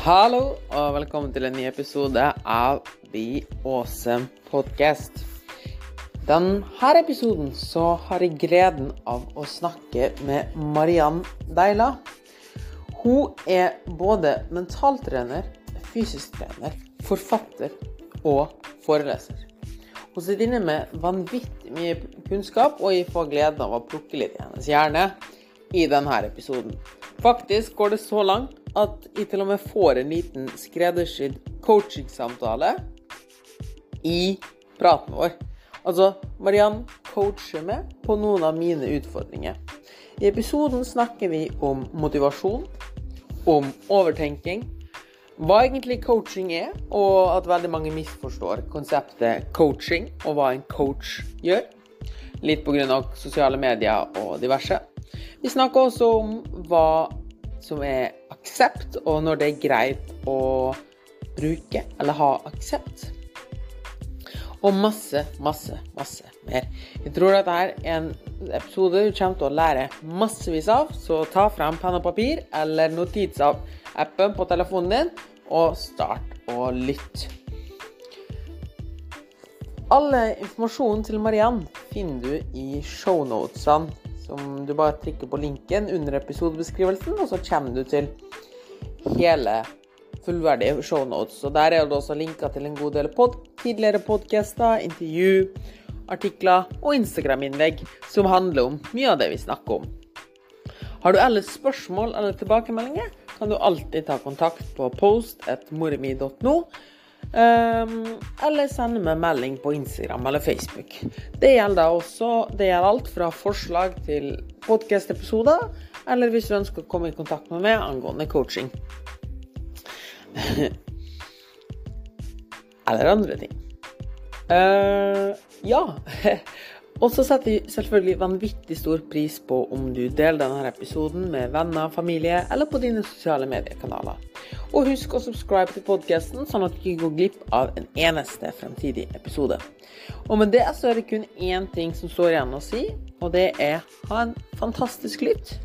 Hallo og velkommen til en ny episode av Be Awesome Podcast. Denne episoden så har jeg gleden av å snakke med Mariann Deila. Hun både mentaltrener, fysisk trener, forfatter og foreleser. Hun sitter inne med vanvittig mye kunnskap, og jeg får gleden av å plukke litt i hennes hjerne i denne episoden. Faktisk går det så langt at jeg til og med får en liten skreddersydd coaching-samtale i praten vår. Altså, Mariann coacher meg på noen av mine utfordringer. I episoden snakker vi om motivasjon, om overtenking, hva egentlig coaching og at veldig mange misforstår konseptet coaching, og hva en coach gjør. Litt på grunn av sosiale medier og diverse. Vi snakker også om hva som aksept, og når det greit å bruke eller ha aksept. Og masse mer. Jeg tror at dette en episode du kommer til å lære massevis av, så ta frem penn og papir eller notitsappen på telefonen din, og start å lytte. Alle informasjonen til Mariann finner du i shownotesene, som du bare trykker på linken under episodebeskrivelsen, og så kommer du til hele fullverdige shownotes. Og der det også linker til en god del tidligere podcaster, intervju, artikler og Instagram-innlegg som handler om mye av det vi snakker om. Har du ellers spørsmål eller tilbakemeldinger, kan du alltid ta kontakt på post@moremi.no, eller sende meg melding på Instagram eller Facebook. Det gjelder alt fra forslag til podcast-episoder, eller hvis du ønsker å komme i kontakt med meg angående coaching. Eller andre ting. Og så setter jeg selvfølgelig vanvittig stor pris på om du deler denne episoden med venner, familie eller på dine sosiale mediekanaler. Og husk å subscribe til podcasten, sånn at du ikke går glipp av en eneste fremtidig episode. Og med det så det kun én ting som står igjen å si, og det ha en fantastisk lytt.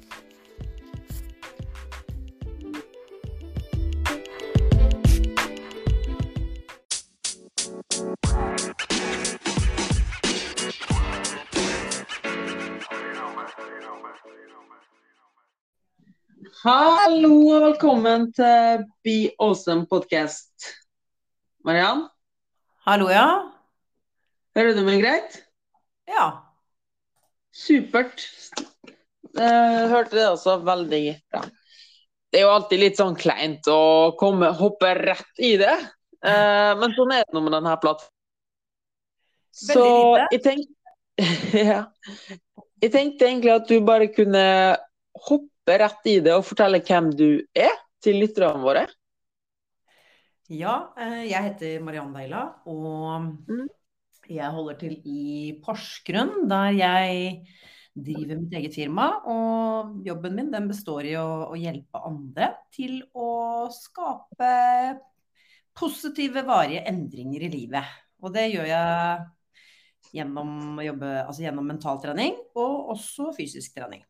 Hallo og velkommen til Be Awesome Podcast. Mariann? Hallo, ja. Hører du meg greit? Ja. Supert. Hørte det også veldig bra. Det jo alltid litt sånn kleint å hoppe rett i det. Men sånn det nå med denne plattformen. Så jeg tenkte egentlig at du bare kunne hoppe rett i det og fortelle hvem du til lytterne våre. Ja, jeg heter Mariann Deila, og jeg holder til i Porsgrunn, der jeg driver mitt eget firma, og jobben min den består i å hjelpe andre til å skape positive, varige endringer i livet. Og det gjør jeg gjennom å jobbe, gjennom mentaltrening og også fysisk trening.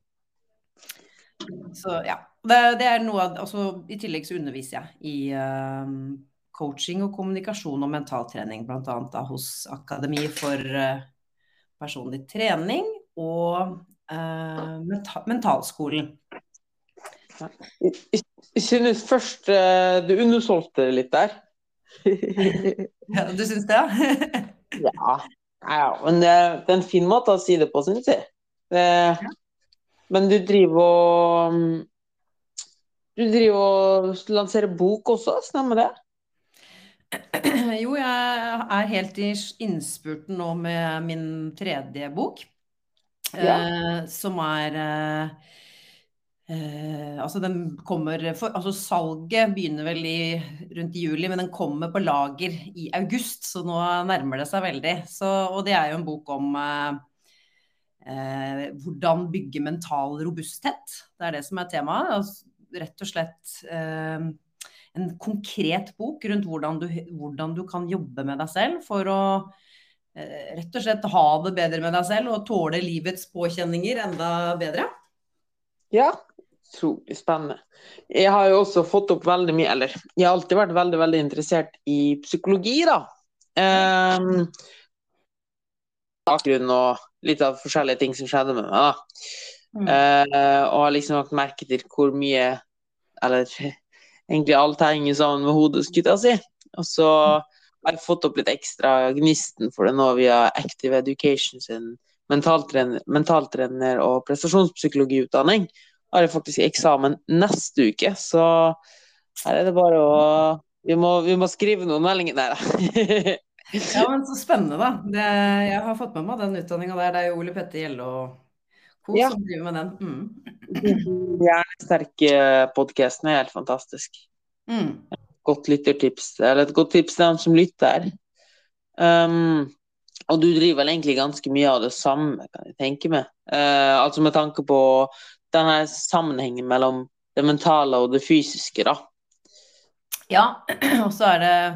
Så ja, det noe av, i tillegg så underviser jeg i coaching og kommunikasjon og mentaltrening, blant annet hos Akademi for personlig trening og mentalskolen. Jeg synes først du undersolgte det litt der. Ja, du synes det? Ja, men det en fin måte å si det på, synes jeg. Men du driver og lanserer bok også, stemmer det? Jo, jeg helt i innspurten nå med min 3. bok, som den kommer salget begynner vel rundt i juli, men den kommer på lager i august, så nå nærmer det seg veldig. Og det jo en bok om hvordan bygge mental robusthet. Det det som temaet. Rett og slett en konkret bok rundt hvordan du kan jobbe med deg selv for å rett og slett ha det bedre med deg selv og tåle livets påkjenninger enda bedre. Ja, Utrolig spennende. Jeg har jo også fått opp veldig mye, eller jeg har alltid vært veldig, veldig interessert i psykologi, da. Um, Bakgrunn og litt av forskjellige ting som skjedde med meg, da. Og har liksom lagt merke til hvor mye, eller egentlig alt henger sammen med hodet, skulle jeg si. Og så har jeg fått opp litt ekstra gnisten for det nå via Active Education sin mentaltrener og prestasjonspsykologiutdanning. Har jeg faktisk eksamen neste uke, så her er det bare å vi må skrive noen meldinger der. Ja, men så spennende da. Jeg har fått med meg den utdanningen der. Det er jo Ole Petter Gjelle og co. Ja. som driver med den. Hjernesterke podcasten er helt fantastisk. Godt lyttertips, eller et godt tips til dem som lytter. Og du driver vel egentlig ganske mye av det samme, kan jeg tenke meg. Altså med tanke på denne sammenhengen mellom det mentale og det fysiske, da. Ja, og så er det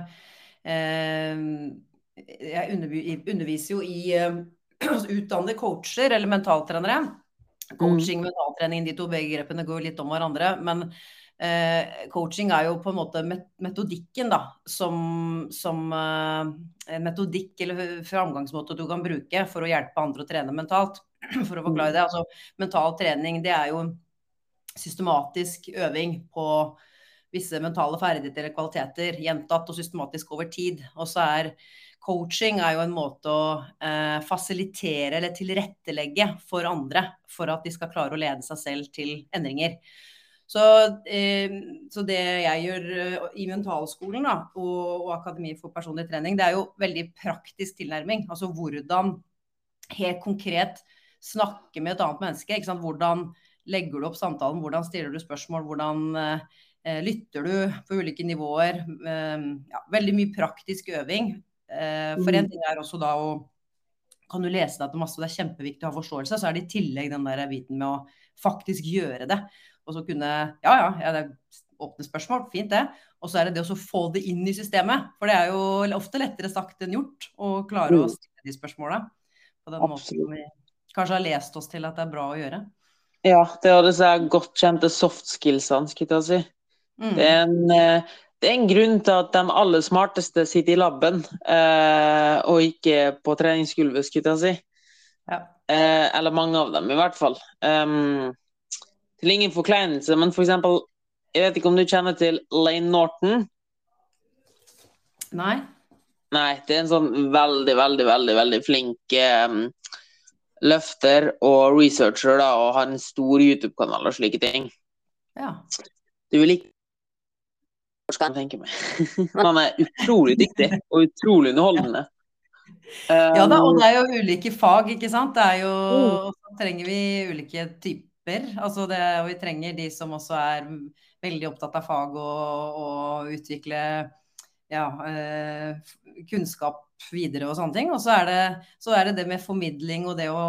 jeg underviser jo i utdannede coacher eller mentaltrenere. Coaching, mentaltrening, de to begrepene går litt om hverandre, men coaching er jo på en måte metodikken da, som metodikk eller framgangsmåte du kan bruke for å hjelpe andre å trene mentalt. For å forklare det, altså mental trening, det er jo systematisk øving på visse mentale ferdigheter eller kvaliteter, gjentatt og systematisk over tid. Og så coaching er jo en måte å fasilitere eller tilrettelegge for andre, for at de skal klare å lede seg selv til endringer. Så det jeg gjør i mentalskolen da, og Akademi for personlig trening, det er jo veldig praktisk tilnærming. Altså hvordan helt konkret snakke med et annet menneske, ikke sant? Hvordan legger du opp samtalen, hvordan stiller du spørsmål, hvordan lytter du på ulike nivåer. Ja, veldig mye praktisk øving. For en ting også da kan du lese deg til masse, det er kjempeviktig å ha forståelse, så det i tillegg den der biten med å faktisk gjøre det. Og så kunne, det er åpne spørsmål, fint det. Og så det å få det inn i systemet, for det er jo ofte lettere sagt enn gjort å klare å stille de spørsmålene på den måten vi kanskje har lest oss til at det bra å gjøre. Ja, det disse godt kjente soft skillsene, skulle jeg si. Det er en grunn til at de aller smarteste sitter i labben, og ikke på treningsgulvet, skulle jeg si. Ja. Eller mange av dem i hvert fall. Til ingen forkleinelse, men for eksempel, jeg vet ikke om du kjenner til Layne Norton? Nei. Nei, det er en sånn veldig, veldig, veldig, veldig flink løfter og researcher da, og har en stor YouTube-kanal og slike ting. Ja. Du vil ikke tenke meg. Han utrolig dyktig og utrolig underholdende. Ja da, og det jo ulike fag, ikke sant? Det jo, så trenger vi ulike typer. Altså og vi trenger de som også veldig opptatt av fag og utvikle kunnskap videre og sånne ting. Og så det med formidling og det å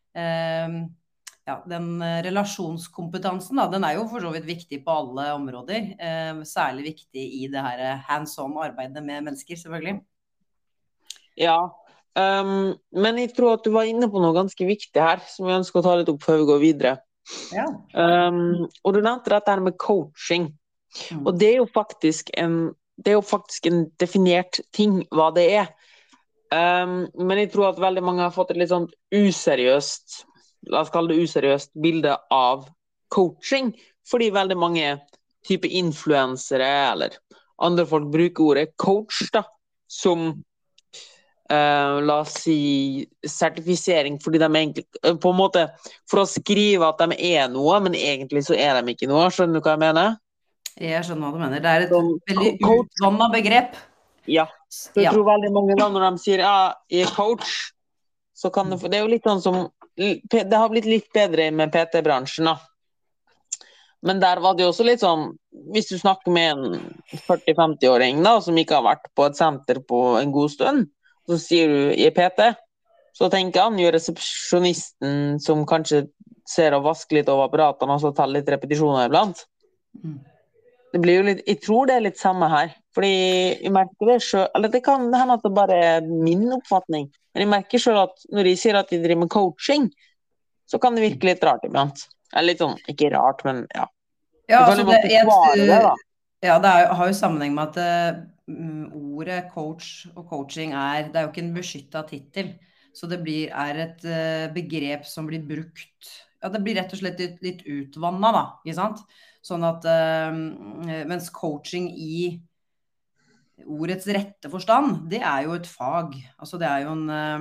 den relasjonskompetansen da, den jo for så vidt viktig på alle områder, særlig viktig i det her hands-on arbeidet med mennesker, selvfølgelig. Ja, men jeg tror at du var inne på noe ganske viktig her, som jeg ønsker å ta litt opp før vi går videre. Ja. Og du nevnte dette her med coaching, og det jo faktisk en definert ting hva det men jeg tror at veldig mange har fått et litt sånn useriøst, la oss kalle det useriøst bilde av coaching, fordi veldig mange type influensere eller andre folk bruker ordet coach da, som la oss si sertifisering, fordi de egentlig på en måte for å skrive at de noe, men egentlig så de ikke noe. Skjønner du hva jeg mener? Jeg skjønner hva du mener. Det et veldig utvannet begrep. Ja, så jeg tror veldig mange da når de sier jeg coach, så kan det jo litt sånn som det har blitt litt bedre med PT-bransjen da. Men der var det jo også litt sånn, hvis du snakker med en 40-50-åring da, som ikke har vært på et senter på en god stund, så sier du i PT, så tenker han jo resepsjonisten som kanskje ser og vasker litt over apparatene og så tar litt repetisjoner iblant. Det blir jo litt, jeg tror det litt samme her, fordi jeg merker det selv, eller det kan hende at det bare min oppfatning, men jeg merker selv at når jeg sier at jeg driver med coaching, så kan det virke litt rart iblant. litt sånn, ikke rart, men ja. Ja, Du kan altså jo måtte svare det, da. ja, har jo sammenheng med at ordet coach og coaching det er jo ikke en beskyttet tittel. Så det er et begrep som blir brukt. Ja, det blir rett og slett litt utvannet, da, ikke sant? Sånn at mens coaching i ordets rette forstand, det er jo et fag. Altså det er jo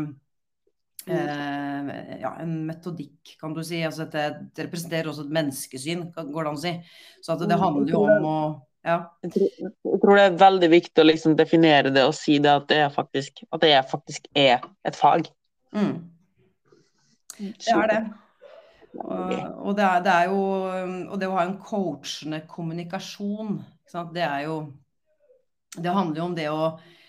ja, en metodikk, kan du si. Altså det representerer også et menneskesyn, går det an å si. Så at det Jeg handler jo tror om å ja. jeg tror det er veldig viktig å liksom definere det og si det at det faktisk er et fag. Mm, det er det. Og det er jo og det å ha en coachende kommunikasjon, ikke sant? Det handler jo om det å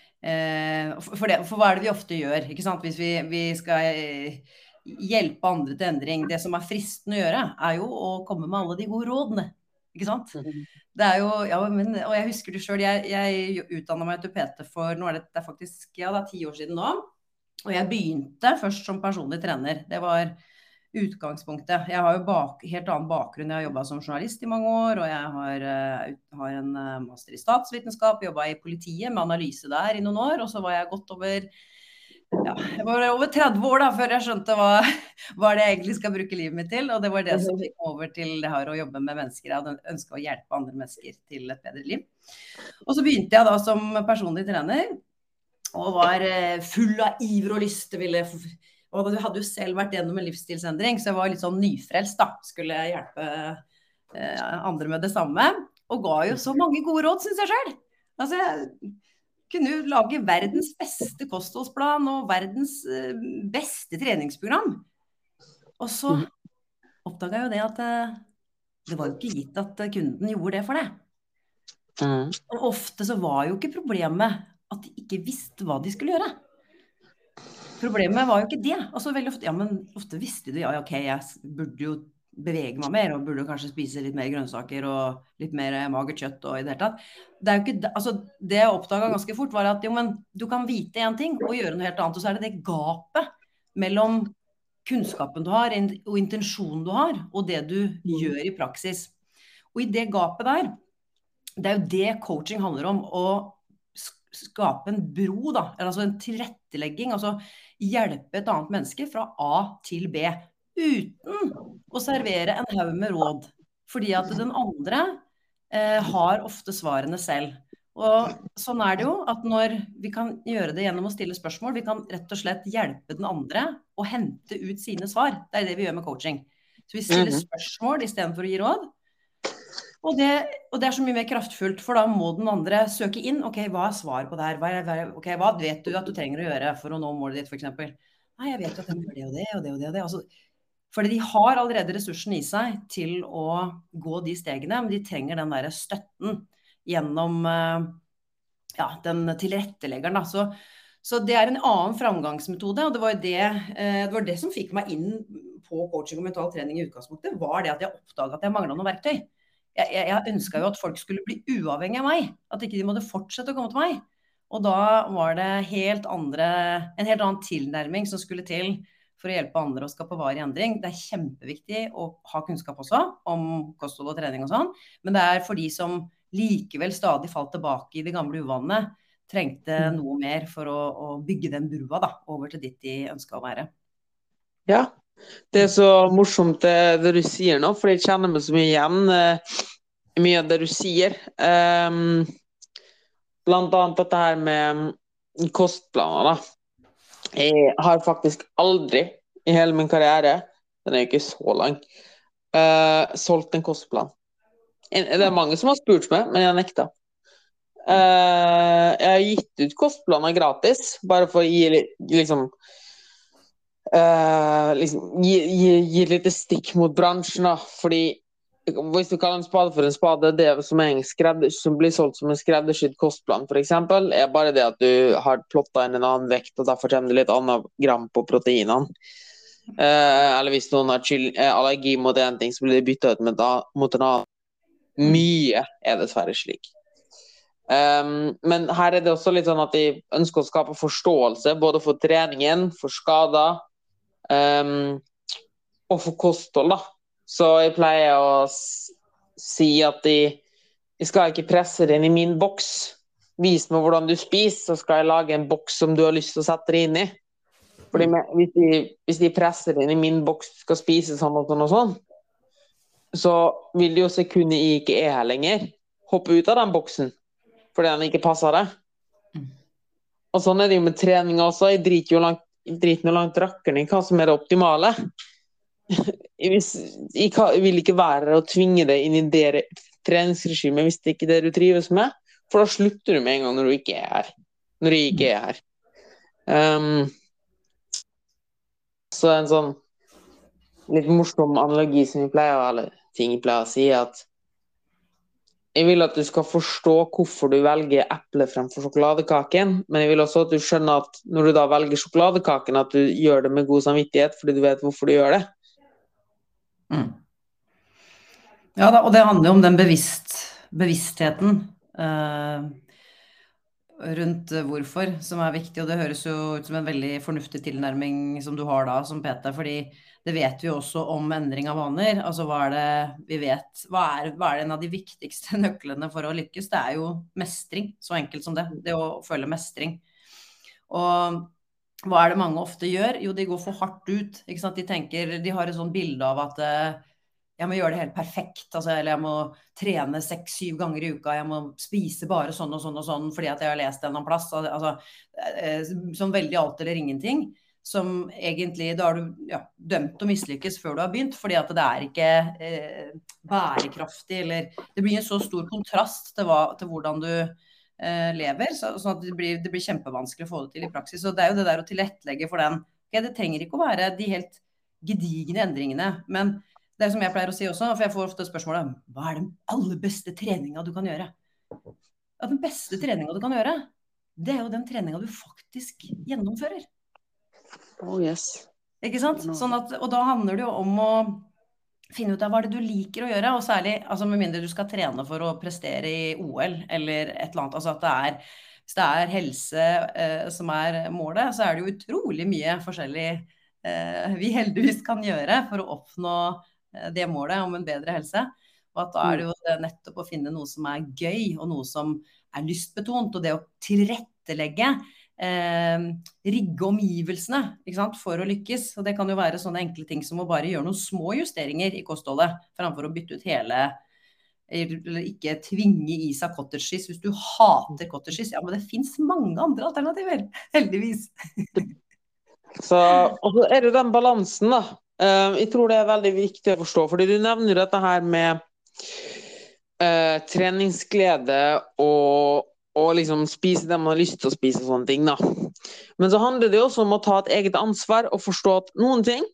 for hva er det vi ofte gjør, ikke sant? Hvis vi skal hjelpe andre til endring, det som er fristende å gjøre, er jo å komme med alle de gode rådene, ikke sant? Det er jo, ja, og jeg husker det selv, jeg utdannet meg til PT for, nå det er faktisk, ja, det er 10 år siden nå, og jeg begynte først som personlig trener. Det var utgangspunktet. Jeg har jo helt annen bakgrunn. Jeg har jobbet som journalist i mange år, og jeg har en master i statsvitenskap, jobbet i politiet med analyse der i noen år, og så var jeg godt over, ja, jeg var over 30 år da, før jeg skjønte hva det egentlig skal bruke livet mitt til, og det var det som fikk meg over til det her å jobbe med mennesker. Jeg hadde ønsket å hjelpe andre mennesker til et bedre liv. Og så begynte jeg da som personlig trener, og var full av iver og lyst, og du hadde jo selv vært gjennom en livsstilsendring, så jeg var litt sånn nyfrelst da, skulle hjelpe andre med det samme, og ga jo så mange gode råd, synes jeg selv. Altså, jeg kunne jo lage verdens beste kostholdsplan og verdens beste treningsprogram. Og så oppdaget jeg jo det at det var jo ikke gitt at kunden gjorde det for det. Og ofte så var jo ikke problemet at de ikke visste hva de skulle gjøre. Problemet var jo ikke det. Altså veldig ofte, ja, men ofte visste de, ja, ok, jeg burde jo bevege meg mer, og burde kanskje spise litt mer grønnsaker og litt mer magert kjøtt og i det hele tatt. Det er jo ikke, altså det jeg oppdaget ganske fort var at jo, men du kan vite en ting og gjøre noe helt annet, og så det det gapet mellom kunnskapen du har og intensjonen du har, og det du gjør i praksis. Og i det gapet der, det er jo det coaching handler om, å skape en bro da, altså en tilrettelegging, altså hjelpe et annet menneske fra A til B, uten å servere en haug med råd, fordi at den andre har ofte svarene selv. Og sånn det jo, at når vi kan gjøre det gjennom å stille spørsmål, vi kan rett og slett hjelpe den andre å hente ut sine svar. Det det vi gjør med coaching. Så vi stiller spørsmål i stedet for å gi råd. Og det så mye mer kraftfullt, for da må den andre søke inn. Ok, hva svaret på det her? Okay, hva vet du at du trenger å gjøre for å nå målet ditt, for eksempel? Nei, jeg vet jo at jeg må gjøre det og det og det og det. Og det. Altså, fordi de har allerede ressursen i seg til å gå de stegene, men de trenger den der støtten gjennom ja, den tilretteleggeren. Da. Så det en annen framgangsmetode, og det var det som fikk meg inn på coaching og mental trening i utgangspunktet, var det at jeg oppdaget at jeg manglet noen verktøy. Jeg ønsket jo at folk skulle bli uavhengig av meg, at ikke de måtte fortsette å komme til meg. Og da var det en helt annen tilnærming som skulle til for å hjelpe andre å skape varig endring. Det kjempeviktig å ha kunnskap også om kosthold og trening og sånn, men det for de som likevel stadig falt tilbake i de gamle uvanene, trengte noe mer for å bygge den brua da, over til dit de ønsket å være. Ja. Det så morsomt det du sier nå, for jeg kjenner meg så mye igjen i mye av det du sier. Blant annet dette her med kostplaner da. Jeg har faktisk aldri i hele min karriere, den jo ikke så lang, solgt en kostplan. Det mange som har spurt meg, men jeg nekta. Jeg har gitt ut kostplaner gratis, bare for å gi liksom gi litt stikk mot bransjen da, fordi hvis du kaller en spade for en spade, det som blir solgt som en skreddersydd kostplan for eksempel, bare det at du har plottet inn en annen vekt, og derfor kommer det litt annet gram på proteinene. Eller hvis noen har allergi mot en ting, så blir det byttet ut mot en annen. Mye dessverre slik. Men her det også litt sånn at de ønsker å skape forståelse, både for treningen, for skader, og for kosthold da. Så jeg pleier å si at jeg skal ikke presse det inn i min boks. Vis meg hvordan du spiser, så skal jeg lage en boks som du har lyst til å sette det inn i. Fordi hvis de presser det inn i min boks, du skal spise sånn og sånn og sånn, så vil det jo sekundet jeg ikke er her lenger, hoppe ut av den boksen, fordi den ikke passer det. Og sånn er det jo med trening også. Jeg driter jo langt rakkeren i hva som er det optimale. Jeg vil ikke være her og tvinge deg inn i det treningsregimet hvis det ikke er det du trives med, for da slutter du med en gang når du ikke er her. Når jeg ikke er her. Så en sånn litt morsom analogi som jeg pleier å si, at jeg vil at du skal forstå hvorfor du velger eple fremfor sjokoladekaken, men jeg vil også at du skjønner at når du da velger sjokoladekaken, at du gjør det med god samvittighet, fordi du vet hvorfor du gjør det. Ja da, og det handler jo om den bevisstheten rundt hvorfor, som er viktig, og det høres jo ut som en veldig fornuftig tilnærming som du har da, som PT, fordi det vet vi også om endring av vaner. Altså hva er det vi vet? Hva er en av de viktigste nøklene for å lykkes? Det er jo mestring, så enkelt som det. Det å føle mestring. Og hva er det mange ofte gjør? Jo, de går for hardt ut, ikke sant? De har et sånt bilde av at jeg må gjøre det helt perfekt, altså, eller jeg må trene 6-7 ganger i uka, jeg må spise bare sånn og sånn og sånn, fordi at jeg har lest en eller annen plass, altså, som veldig alt eller ingenting, som egentlig, da har du dømt å mislykkes før du har begynt, fordi at det er ikke bærekraftig, eller det blir en så stor kontrast til hvordan du lever, sånn at det blir kjempevanskelig å få det til i praksis, og det er jo det der å tilrettelegge for den, det trenger ikke å være de helt gedigne endringene, men det er som jeg pleier å si også, for jeg får ofte spørsmålet, hva er den aller beste treningen du kan gjøre? Ja, den beste treningen du kan gjøre, det er jo den treningen du faktisk gjennomfører. Oh yes. Ikke sant? Sånn at, og da handler det jo om å finne ut av hva det du liker å gjøre, og særlig, altså med mindre du skal trene for å prestere i OL, eller et eller annet, altså at hvis det er helse som er målet, så er det jo utrolig mye forskjellig vi heldigvis kan gjøre for å oppnå det målet om en bedre helse, og at da er det jo det nettopp å finne noe som er gøy, og noe som er lystbetont, og det å tilrettelegge, rigge omgivelsene, ikke sant, for å lykkes, og det kan jo være sånne enkle ting som å bare gjøre noen små justeringer i kostholdet, framfor å bytte ut hele, eller ikke tvinge i seg cottage cheese, hvis du hater cottage cheese, ja, men det finnes mange andre alternativer, heldigvis. Og så er det den balansen da, jeg tror det er veldig viktig å forstå, fordi du nevner dette her med treningsglede og liksom spise det man har lyst til å spise og sånne ting da. Men så handler det også om å ta et eget ansvar og forstå at noen ting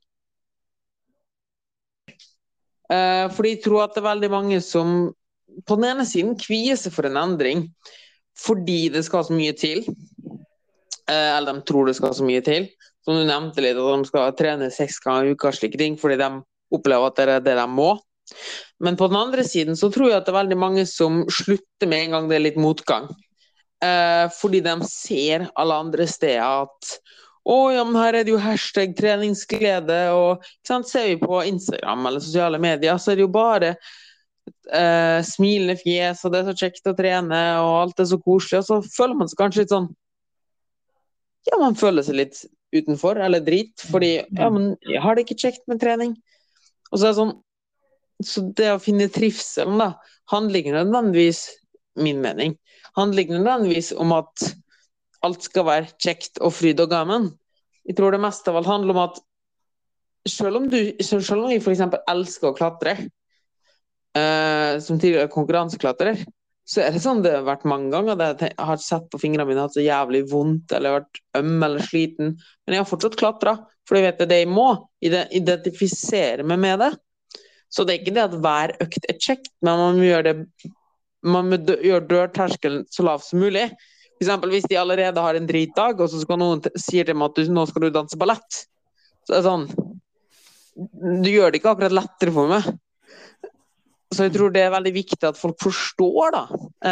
fordi jeg tror at det er veldig mange som på den ene siden kvier seg for en endring fordi det skal så mye til, eller de tror det skal så mye til, som du nevnte litt, at de skal trene 6 ganger i uka, slike ting, fordi de opplever at det er det de må. Men på den andre siden så tror jeg at det er veldig mange som slutter med en gang det er litt motgang. Fordi de ser alle andre steder at ja, men her er det jo hashtag treningsglede, og ikke sant, ser vi på Instagram eller sosiale medier, så er det jo bare smilende fjes, og det er så kjekt å trene, og alt er så koselig, og så føler man seg kanskje litt sånn, ja, man føler seg litt utenfor, eller drit, fordi ja, men jeg har det ikke kjekt med trening. Og så er det sånn, så det å finne trivselen da, handler ikke nødvendigvis, min mening, handler ikke nødvendigvis om at alt skal være kjekt og fryd og gammel. Jeg tror det mest av alt handler om at selv om jeg for eksempel elsker å klatre, som tidligere konkurranseklatrer, så er det sånn det har vært mange ganger der jeg har sett på fingrene mine hatt så jævlig vondt, eller vært eller sliten, men jeg har fortsatt klatret, for jeg vet det jeg må identifisere meg med det. Så det er ikke det at hver økt er kjekt, men man må gjøre dørterskelen så lav som mulig. For eksempel hvis de allerede har en dritdag, og så skal noen sier til meg at nå skal du danse ballett, så er det sånn, du gjør det ikke akkurat lettere for meg. Så jeg tror det er veldig viktig at folk forstår da.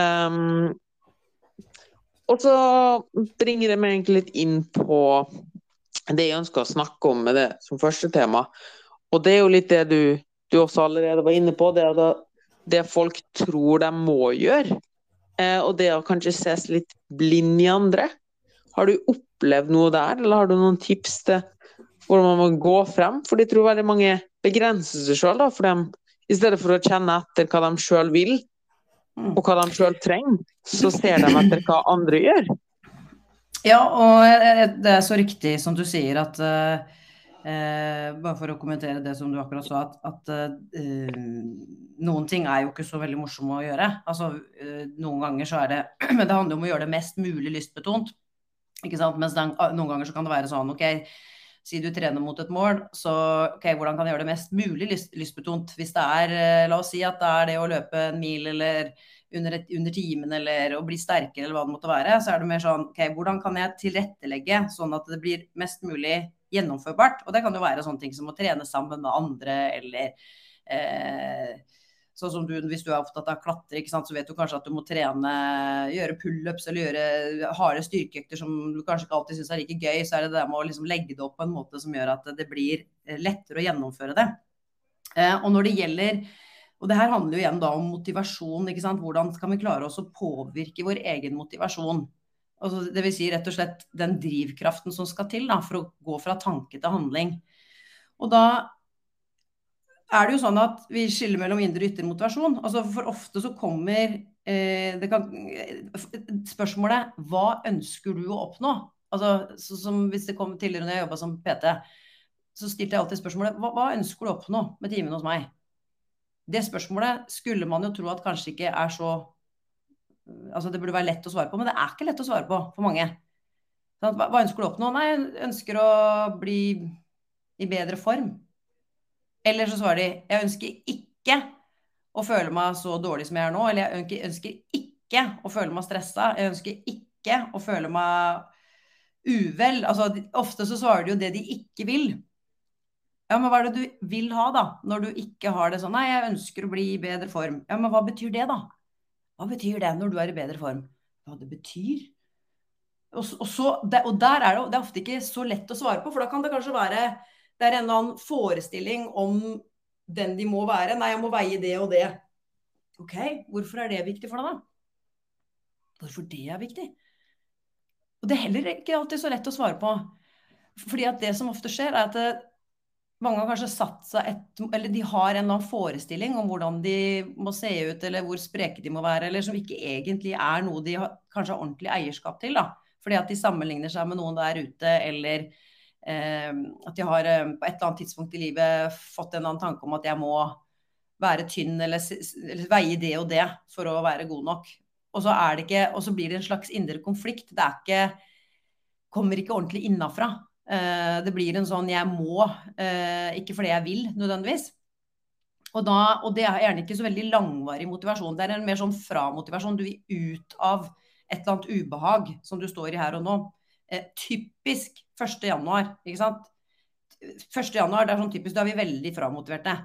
Og så bringer det meg egentlig litt inn på det jeg ønsker å snakke om med det som første tema. Og det er jo litt det du du også allerede var inne på, det er da det folk tror de må gjøre, og det å kanskje ses litt blind i andre. Har du opplevd noe der, eller har du noen tips til hvordan man må gå frem? For de tror veldig mange begrenser seg selv da, for dem, i stedet for å kjenne etter hva de selv vil, og hva de selv trenger, så ser de etter hva andre gjør. Ja, og det er så riktig som du sier at bare for å kommentere det som du akkurat sa, at noen ting er jo ikke så veldig morsomme å gjøre. Altså, noen ganger så er det, men det handler om å gjøre det mest mulig lystbetont, ikke sant? Mens noen ganger så kan det være sånn, ok, si du trener mot et mål, så ok, hvordan kan jeg gjøre det mest mulig lystbetont? Hvis det er, la oss si at det er det å løpe en mil eller under timen eller å bli sterkere eller hva det måtte være, så er det mer sånn, ok, hvordan kan jeg tilrettelegge sånn at det blir mest mulig gjennomførbart? Og det kan jo være sånne ting som å trene sammen med andre, eller sånn som hvis du er opptatt av klatre, ikke sant, så vet du kanskje at du må trene, gjøre pull-ups eller gjøre harde styrkeøkter som du kanskje ikke alltid synes er like gøy, så er det det med å liksom legge det opp på en måte som gjør at det blir lettere å gjennomføre det. Og når det gjelder, og det her handler jo igjen da om motivasjon, ikke sant? Hvordan kan vi klare oss å påvirke vår egen motivasjon? Altså, det vil si rett og slett den drivkraften som skal til da, for å gå fra tanke til handling. Og da er det jo sånn at vi skiller mellom indre og ytre motivasjon. Altså for ofte så kommer spørsmålet, hva ønsker du å oppnå? Altså, som hvis det kom tidligere når jeg jobbet som PT, så stilte jeg alltid spørsmålet, hva ønsker du å oppnå med timen hos meg? Det spørsmålet skulle man jo tro at kanskje ikke er så, altså det burde være lett å svare på, men det er ikke lett å svare på for mange. Hva ønsker du å oppnå? Nei, jeg ønsker å bli i bedre form. Eller så svarer de, jeg ønsker ikke å føle meg så dårlig som jeg er nå, eller jeg ønsker ikke å føle meg stresset, jeg ønsker ikke å føle meg uvel. Altså ofte så svarer de jo det de ikke vil. Ja, men hva er det du vil ha da, når du ikke har det sånn? Nei, jeg ønsker å bli i bedre form. Ja, men hva betyr det da? Hva betyr det når du er i bedre form? Hva det betyr? Og der er det ofte ikke så lett å svare på, for da kan det kanskje være, det er en eller annen forestilling om den de må være. Nei, jeg må veie det og det. Ok, hvorfor er det viktig for deg da? Hvorfor det er viktig? Og det er heller ikke alltid så lett å svare på. Fordi at det som ofte skjer er at mange har kanskje satt seg eller de har en eller annen forestilling om hvordan de må se ut, eller hvor spreke de må være, eller som ikke egentlig er noe de kanskje har ordentlig eierskap til da. Fordi at de sammenligner seg med noen der ute, eller at de har på et eller annet tidspunkt i livet fått en annen tanke om at jeg må være tynn, eller veie det og det for å være god nok. Og så er det ikke, og så blir det en slags indre konflikt. Det er ikke, kommer ikke ordentlig innafra. Det blir en sånn jeg må, ikke fordi jeg vil nødvendigvis. Og det er gjerne ikke så veldig langvarig motivasjon. Det er en mer sånn fra-motivasjon. Du vil ut av et eller annet ubehag som du står i her og nå. Typisk 1. januar, ikke sant? 1. januar, det er sånn typisk, da er vi veldig framotiverte.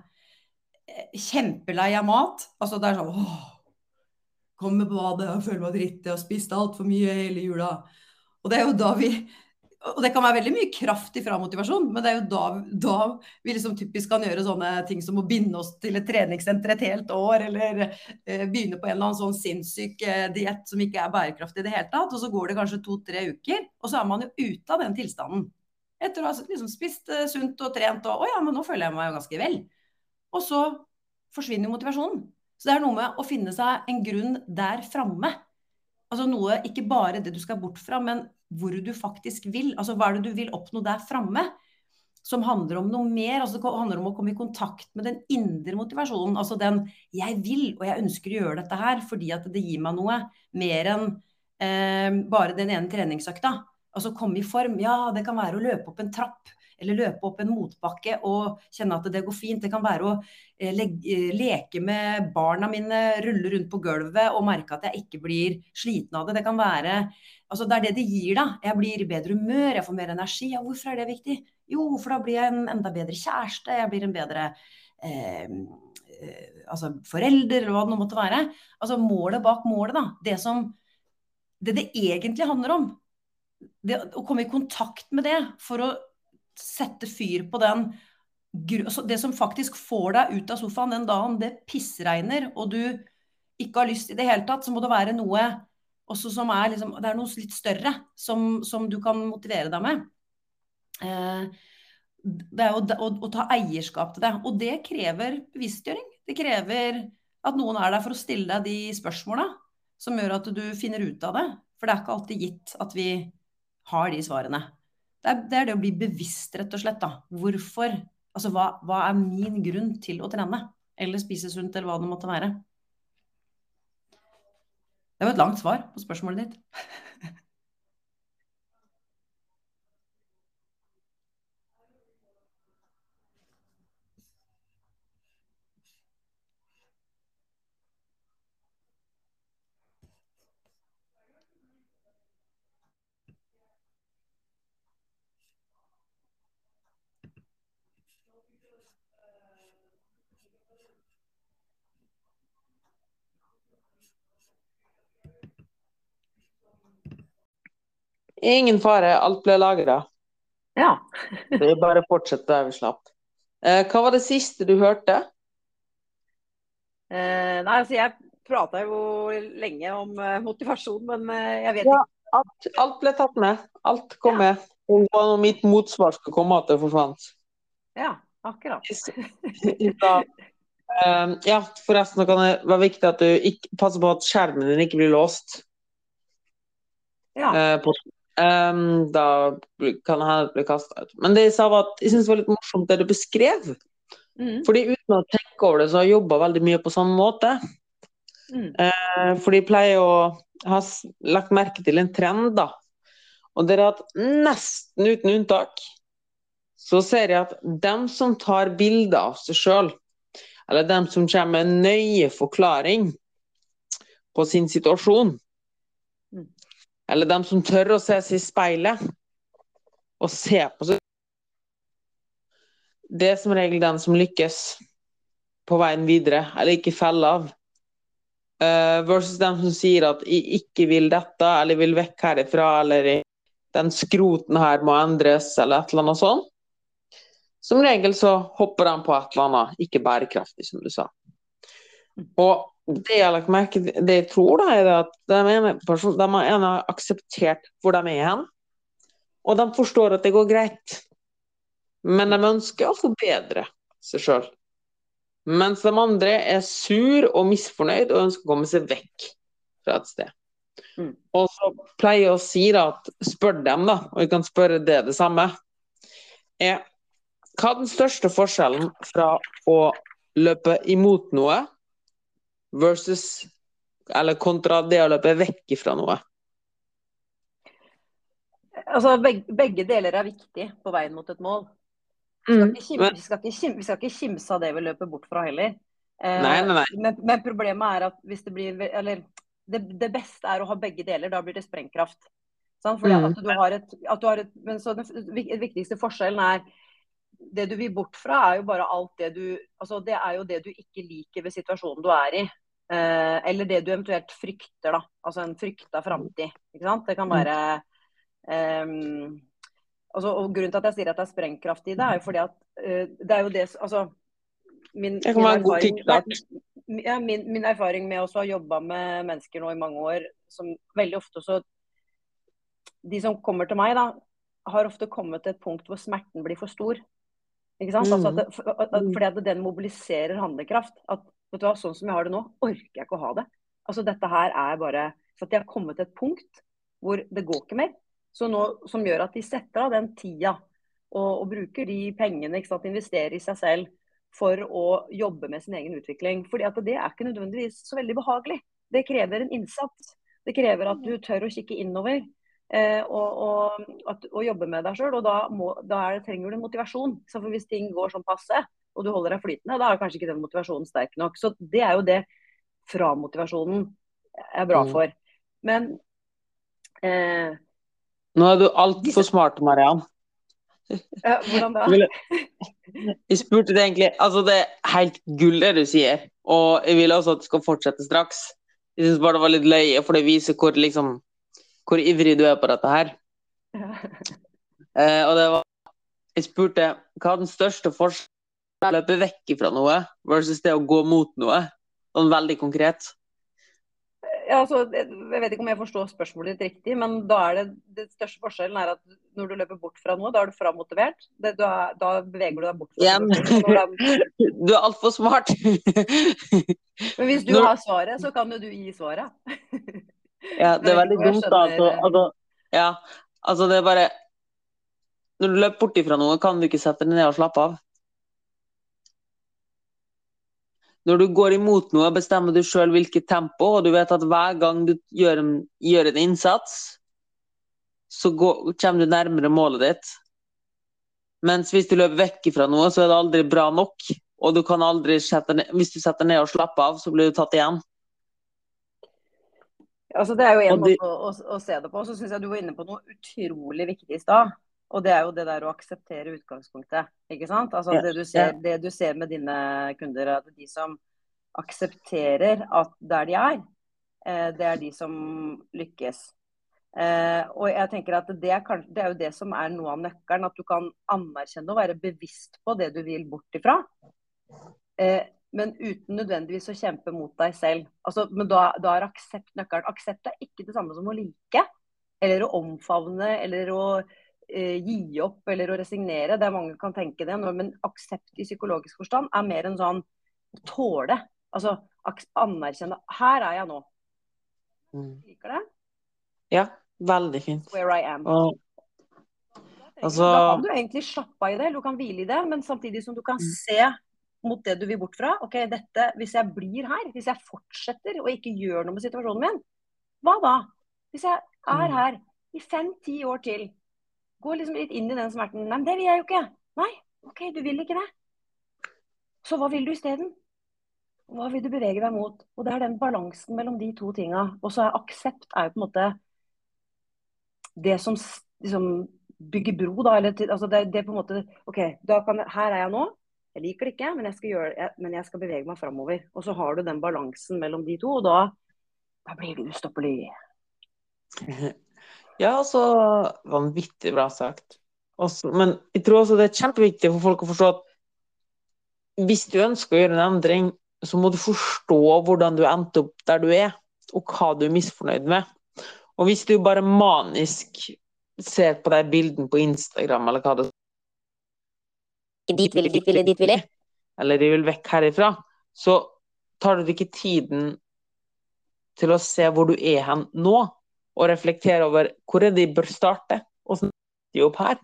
Kjempelei av mat. Altså det er sånn, kom med badet, jeg føler meg dritt, jeg har spist alt for mye hele jula. Og det er jo da og det kan være veldig mye kraft ifra motivasjon, men det er jo da vi liksom typisk kan gjøre sånne ting som å binde oss til et treningssenter et helt år, eller begynne på en eller annen sånn sinnssyk diett som ikke er bærekraftig i det hele tatt, og så går det kanskje 2-3 uker, og så er man jo ute av den tilstanden. Etter å ha liksom spist sunt og trent, og ja, men nå føler jeg meg jo ganske vel. Og så forsvinner motivasjonen. Så det er noe med å finne seg en grunn der fremme. Altså noe, ikke bare det du skal bort fra, men hvor du faktisk vil. Altså hva er det du vil oppnå der fremme, som handler om noe mer. Altså det handler om å komme i kontakt med den indre motivasjonen. Altså den, jeg vil, og jeg ønsker å gjøre dette her, fordi at det gir meg noe mer enn bare den ene treningsøkta. Altså komme i form, ja, det kan være å løpe opp en trapp, eller løpe opp en motbakke og kjenne at det går fint. Det kan være å leke med barna mine, rulle rundt på gulvet og merke at jeg ikke blir sliten av det. Det kan være, altså det er det det gir da. Jeg blir i bedre humør, jeg får mer energi. Ja, hvorfor er det viktig? Jo, for da blir jeg en enda bedre kjæreste, jeg blir en bedre altså forelder, eller hva det nå måtte være. Altså målet bak målet da, det egentlig handler om, det å komme i kontakt med det, for å sette fyr på den det som faktisk får deg ut av sofaen den dagen det pissregner, og du ikke har lyst i det hele tatt, så må det være noe også som liksom, det noe litt større som du kan motivere deg med. Det jo å ta eierskap til det, og det krever bevisstgjøring. Det krever at noen der for å stille deg de spørsmålene som gjør at du finner ut av det. For det ikke alltid gitt at vi har de svarene. Det det å bli bevisst, rett og slett, da. Hvorfor? Altså, hva min grunn til å trene? Eller spise sunt, eller hva det måtte være? Det var et langt svar på spørsmålet ditt. Ingen fare, alt ble lagret. Ja. Det bare fortsett der vi slapp. Hva var det siste du hørte? Nei, altså jeg pratet jo lenge om motivasjon, men jeg vet ikke. Alt ble tatt med. Alt kom med. Og når mitt motsvar skulle komme at det forsvant. Ja, akkurat. Ja, forresten kan det være viktig at du ikke passer på at skjermen din ikke blir låst. Ja. Da kan det hende det blir kastet ut. Men det jeg sa var at jeg synes det var litt morsomt det du beskrev. Fordi uten å tenke over det, så har jeg jobbet veldig mye på samme måte. Fordi jeg pleier å ha lagt merke til en trend, da. Og det at nesten uten unntak, så ser jeg at dem som tar bilder av seg selv, eller dem som kommer med en nøye forklaring på sin situasjon, eller dem som tør å se seg i speilet, og se på seg, det som regel den som lykkes på veien videre, eller ikke feller av. Versus dem som sier at jeg ikke vil dette, eller vil vekk herifra, eller den skroten her må endres, eller et eller annet sånt. Som regel så hopper de på et eller annet, ikke bærekraftig, som du sa. Og det jeg har lagt merke til, det jeg tror da, er at de har akseptert hvor de er hen, og de forstår at det går greit. Men de ønsker å forbedre seg selv. Mens de andre er sur og misfornøyd og ønsker å komme seg vekk fra et sted. Og så pleier jeg å si da, at spør dem da, og jeg kan spørre det samme, hva er den største forskjellen fra å løpe imot noe versus, eller kontra det å løpe vekk fra noe? Altså, begge deler er viktig på veien mot et mål. Vi skal ikke kimse av det vi løper bort fra heller. Nei. Men problemet er at hvis det blir, eller det beste er å ha begge deler, da blir det sprengkraft. Sånn? Fordi at du har et, men så den viktigste forskjellen er, det du vil bort fra er jo bare alt det du, altså det er jo det du ikke liker ved situasjonen du er i. Eller det du eventuelt frykter da, altså en frykta fremtid, ikke sant? Det kan være altså, og grunnen til at jeg sier at det er sprengkraft i det, er jo fordi at det er jo det, altså min erfaring med også å ha jobbet med mennesker nå i mange år, som veldig ofte så, de som kommer til meg da, har ofte kommet til et punkt hvor smerten blir for stor. Ikke sant? Altså fordi at den mobiliserer handlekraft. At, vet du hva, sånn som jeg har det nå, orker jeg ikke å ha det. Altså dette her er bare, for at de har kommet til et punkt hvor det går ikke mer. Så nå, som gjør at de setter av den tida og bruker de pengene, ikke sant, investerer i seg selv for å jobbe med sin egen utvikling. Fordi at det er ikke nødvendigvis så veldig behagelig. Det krever en innsats. Det krever at du tør å kikke innover og jobbe med deg selv. Og da trenger du en motivasjon. Så for hvis ting går sånn passe, og du holder deg flytende, da er kanskje ikke den motivasjonen sterk nok. Så det er jo det fra motivasjonen er bra for. Men nå er du alt for smart, Mariann. Hvordan da? Jeg spurte det egentlig, altså det er helt gull det du sier, og jeg vil også at du skal fortsette straks. Jeg synes bare det var litt løye, for det viser hvor ivrig du er på dette her. Og det var, jeg spurte, hva er den største forskjellen løpe vekk fra noe versus det å gå mot noe. Sånn veldig konkret. Ja, altså, jeg vet ikke om jeg forstår spørsmålet ditt riktig, men da det største forskjellen er at når du løper bort fra noe, da er du framotivert. Da beveger du deg bort fra Ja, situasjonen. du er alt for smart. Men hvis du har svaret, så kan jo du gi svaret. Ja, det er veldig dumt da. Ja, altså det er bare, når du løper bort ifra noe, kan du ikke sette deg ned og slappe av. Når du går imot noe, bestemmer du selv hvilket tempo, og du vet at hver gang du gjør en innsats, så kommer du nærmere målet ditt. Mens hvis du løper vekk fra noe, så er det aldri bra nok, og du kan aldri hvis du setter ned og slapper av, så blir du tatt igjen. Altså, det er jo en måte å se det på, så synes jeg du var inne på noe utrolig viktig i sted. Og det er jo det der å akseptere utgangspunktet, ikke sant? Altså det du ser med dine kunder, er at de som aksepterer at der de det er de som lykkes. Og jeg tenker at det er jo det som er noe av nøkkelen, at du kan anerkjenne og være bevisst på det du vil bort ifra. Men uten nødvendigvis å kjempe mot deg selv. Altså, men da er aksept nøkkelen. Aksept er ikke det samme som å like, eller å omfavne, eller å gi opp eller å resignere. Det er mange kan tenke det, men aksept i psykologisk forstand er mer en sånn tåle. Altså anerkjenne. Her er jeg nå. Liker det? Ja, veldig fint. Where I am. Altså, da kan du egentlig slappe av i det, du kan hvile i det, men samtidig som du kan se mot det du vil bort fra. Ok, hvis jeg blir her, hvis jeg fortsetter og ikke gjør noe med situasjonen min, hva da? Hvis jeg er her i 5-10 år til, gå liksom litt inn i den smerten. Nei, det vil jeg jo ikke. Nei, ok, du vil ikke det. Så hva vil du i stedet? Hva vil du bevege deg mot? Og det er den balansen mellom de to tingene. Og så aksept er jo på en måte det som liksom bygger bro, da. Eller, altså det på en måte, ok, her er jeg nå. Jeg liker det ikke, men jeg skal bevege meg fremover. Og så har du den balansen mellom de to, og da blir du ustoppelig. Ja, altså, vanvittig bra sagt. Men jeg tror også det er kjempeviktig for folk å forstå at hvis du ønsker å gjøre en endring, så må du forstå hvordan du endte opp der du er, og hva du er misfornøyd med. Og hvis du bare manisk ser på de bildene på Instagram, eller hva det er, dit vil jeg, eller de vil vekk herifra, så tar du ikke tiden til å se hvor du er hen nå, og reflektere over hvor de bør starte, og snakke de opp her.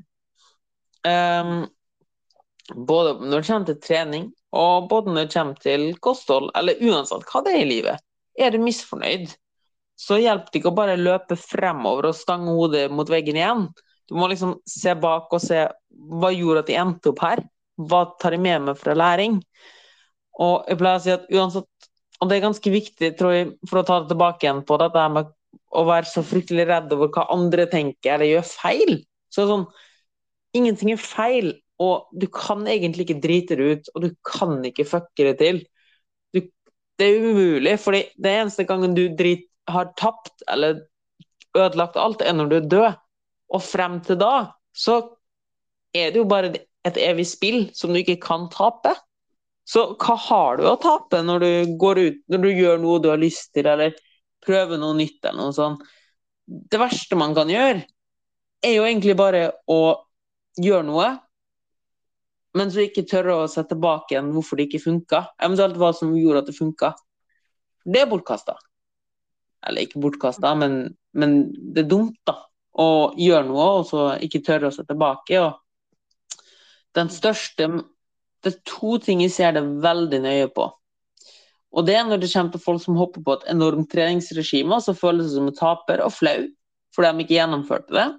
Både når det kommer til trening, og både når det kommer til kosthold, eller uansett hva det er i livet. Er du misfornøyd, så hjelper det ikke å bare løpe fremover og stange hodet mot veggen igjen. Du må liksom se bak og se, hva gjorde at jeg endte opp her? Hva tar jeg med meg fra læring? Og jeg pleier å si at uansett, og det er ganske viktig, tror jeg, for å ta det tilbake igjen på dette med å være så fryktelig redd over hva andre tenker eller gjør feil. Så sånn, ingenting er feil, og du kan egentlig ikke drite det ut, og du kan ikke fucke det til. Det er umulig, fordi det eneste gangen du har tapt eller ødelagt alt, er når du er død. Og frem til da, så er det jo bare et evig spill som du ikke kan tape. Så hva har du å tape når du går ut, når du gjør noe du har lyst til, eller prøve noe nytt eller noe sånt? Det verste man kan gjøre er jo egentlig bare å gjøre noe, men så ikke tørre å se tilbake igjen hvorfor det ikke funket. Eventuelt hva som gjorde at det funket. Det er bortkastet. Eller ikke bortkastet, men det er dumt da, å gjøre noe, og så ikke tørre å se tilbake. Og den største, det er 2 ting jeg ser det veldig nøye på. Og det er når det kommer til folk som hopper på et enormt treningsregime, så føles det som en taper og flau, fordi de ikke gjennomførte det.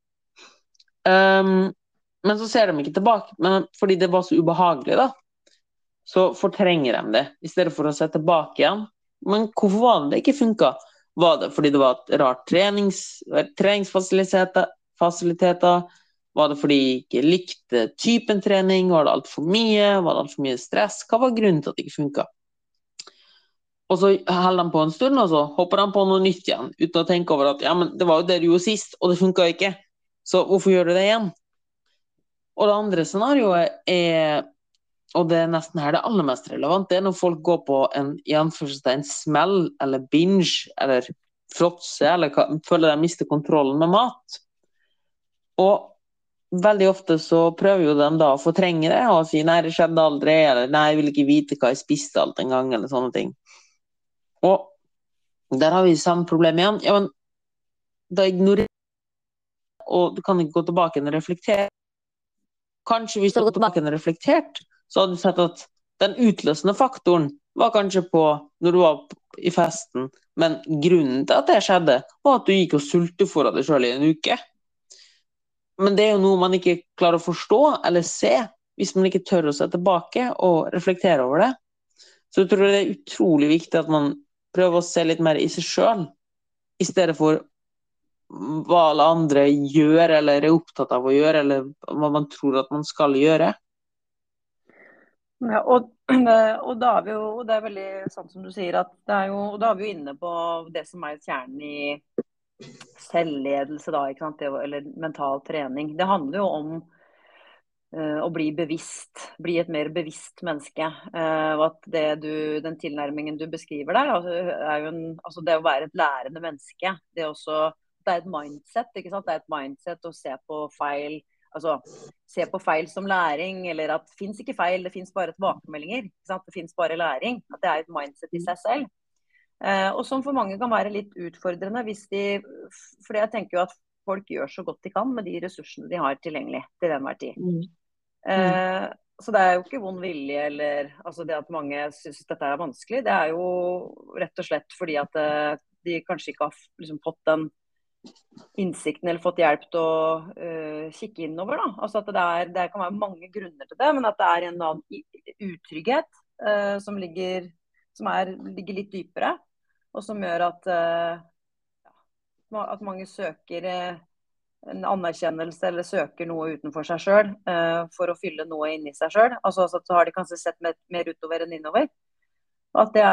Men så ser de ikke tilbake, men fordi det var så ubehagelig da, så fortrenger de det, i stedet for å se tilbake igjen. Men hvorfor var det ikke funket? Var det fordi det var et rart treningsfasiliteter? Var det fordi de ikke likte typen trening? Var det alt for mye? Var det alt for mye stress? Hva var grunnen til at det ikke funket? Og så holder de på en stund, og så hopper de på noe nytt igjen, uten å tenke over at ja, men det var jo det du gjorde sist, og det funket ikke. Så hvorfor gjør du det igjen? Og det andre scenarioet er og det nesten her det aller mest relevant, det når folk går på i anførselstegn smell, eller binge, eller fråtse, eller føler de mister kontrollen med mat. Og veldig ofte så prøver jo de da å fortrenge det, og si nei, det skjedde aldri, eller nei, jeg vil ikke vite hva jeg spiste alt en gang, eller sånne ting. Og der har vi samme problem igjen. Ja, men da ignorerer og du kan ikke gå tilbake og reflektere. Kanskje hvis du hadde gått tilbake og reflektert, så hadde du sett at den utløsende faktoren var kanskje på når du var i festen, men grunnen til at det skjedde var at du gikk og sultefôret deg selv i en uke. Men det er jo noe man ikke klarer å forstå eller se hvis man ikke tør å se tilbake og reflektere over det. Så jeg tror det er utrolig viktig at man prøver å se litt mer i seg selv, i stedet for hva alle andre gjør eller er opptatt av å gjøre, eller hva man tror at man skal gjøre. Ja, og da er vi jo, det er veldig sånn som du sier, at det er jo, da er vi jo inne på det som er kjernen i selvledelse da, ikke sant? Eller mental trening. Det handler jo om å bli bevisst, bli et mer bevisst menneske. Og at den tilnærmingen du beskriver der, er jo det å være et lærende menneske. Det er et mindset, ikke sant? Det er et mindset å se på feil, se på feil som læring, eller at det finnes ikke feil, det finnes bare tilbakemeldinger, ikke sant? Det finnes bare læring. At det er et mindset i seg selv. Og som for mange kan være litt utfordrende, fordi jeg tenker jo at folk gjør så godt de kan med de ressursene de har tilgjengelig til enhver tid. Så det er jo ikke vond vilje, eller det at mange synes dette er vanskelig, det er jo rett og slett fordi at de kanskje ikke har liksom fått den innsikten eller fått hjelp til å kikke innover da. At det kan være mange grunner til det, men at det er en annen utrygghet som ligger litt dypere, og som gjør at mange søker en anerkjennelse eller søker noe utenfor seg selv for å fylle noe inni seg selv. Så har de kanskje sett mer utover enn innover. Og da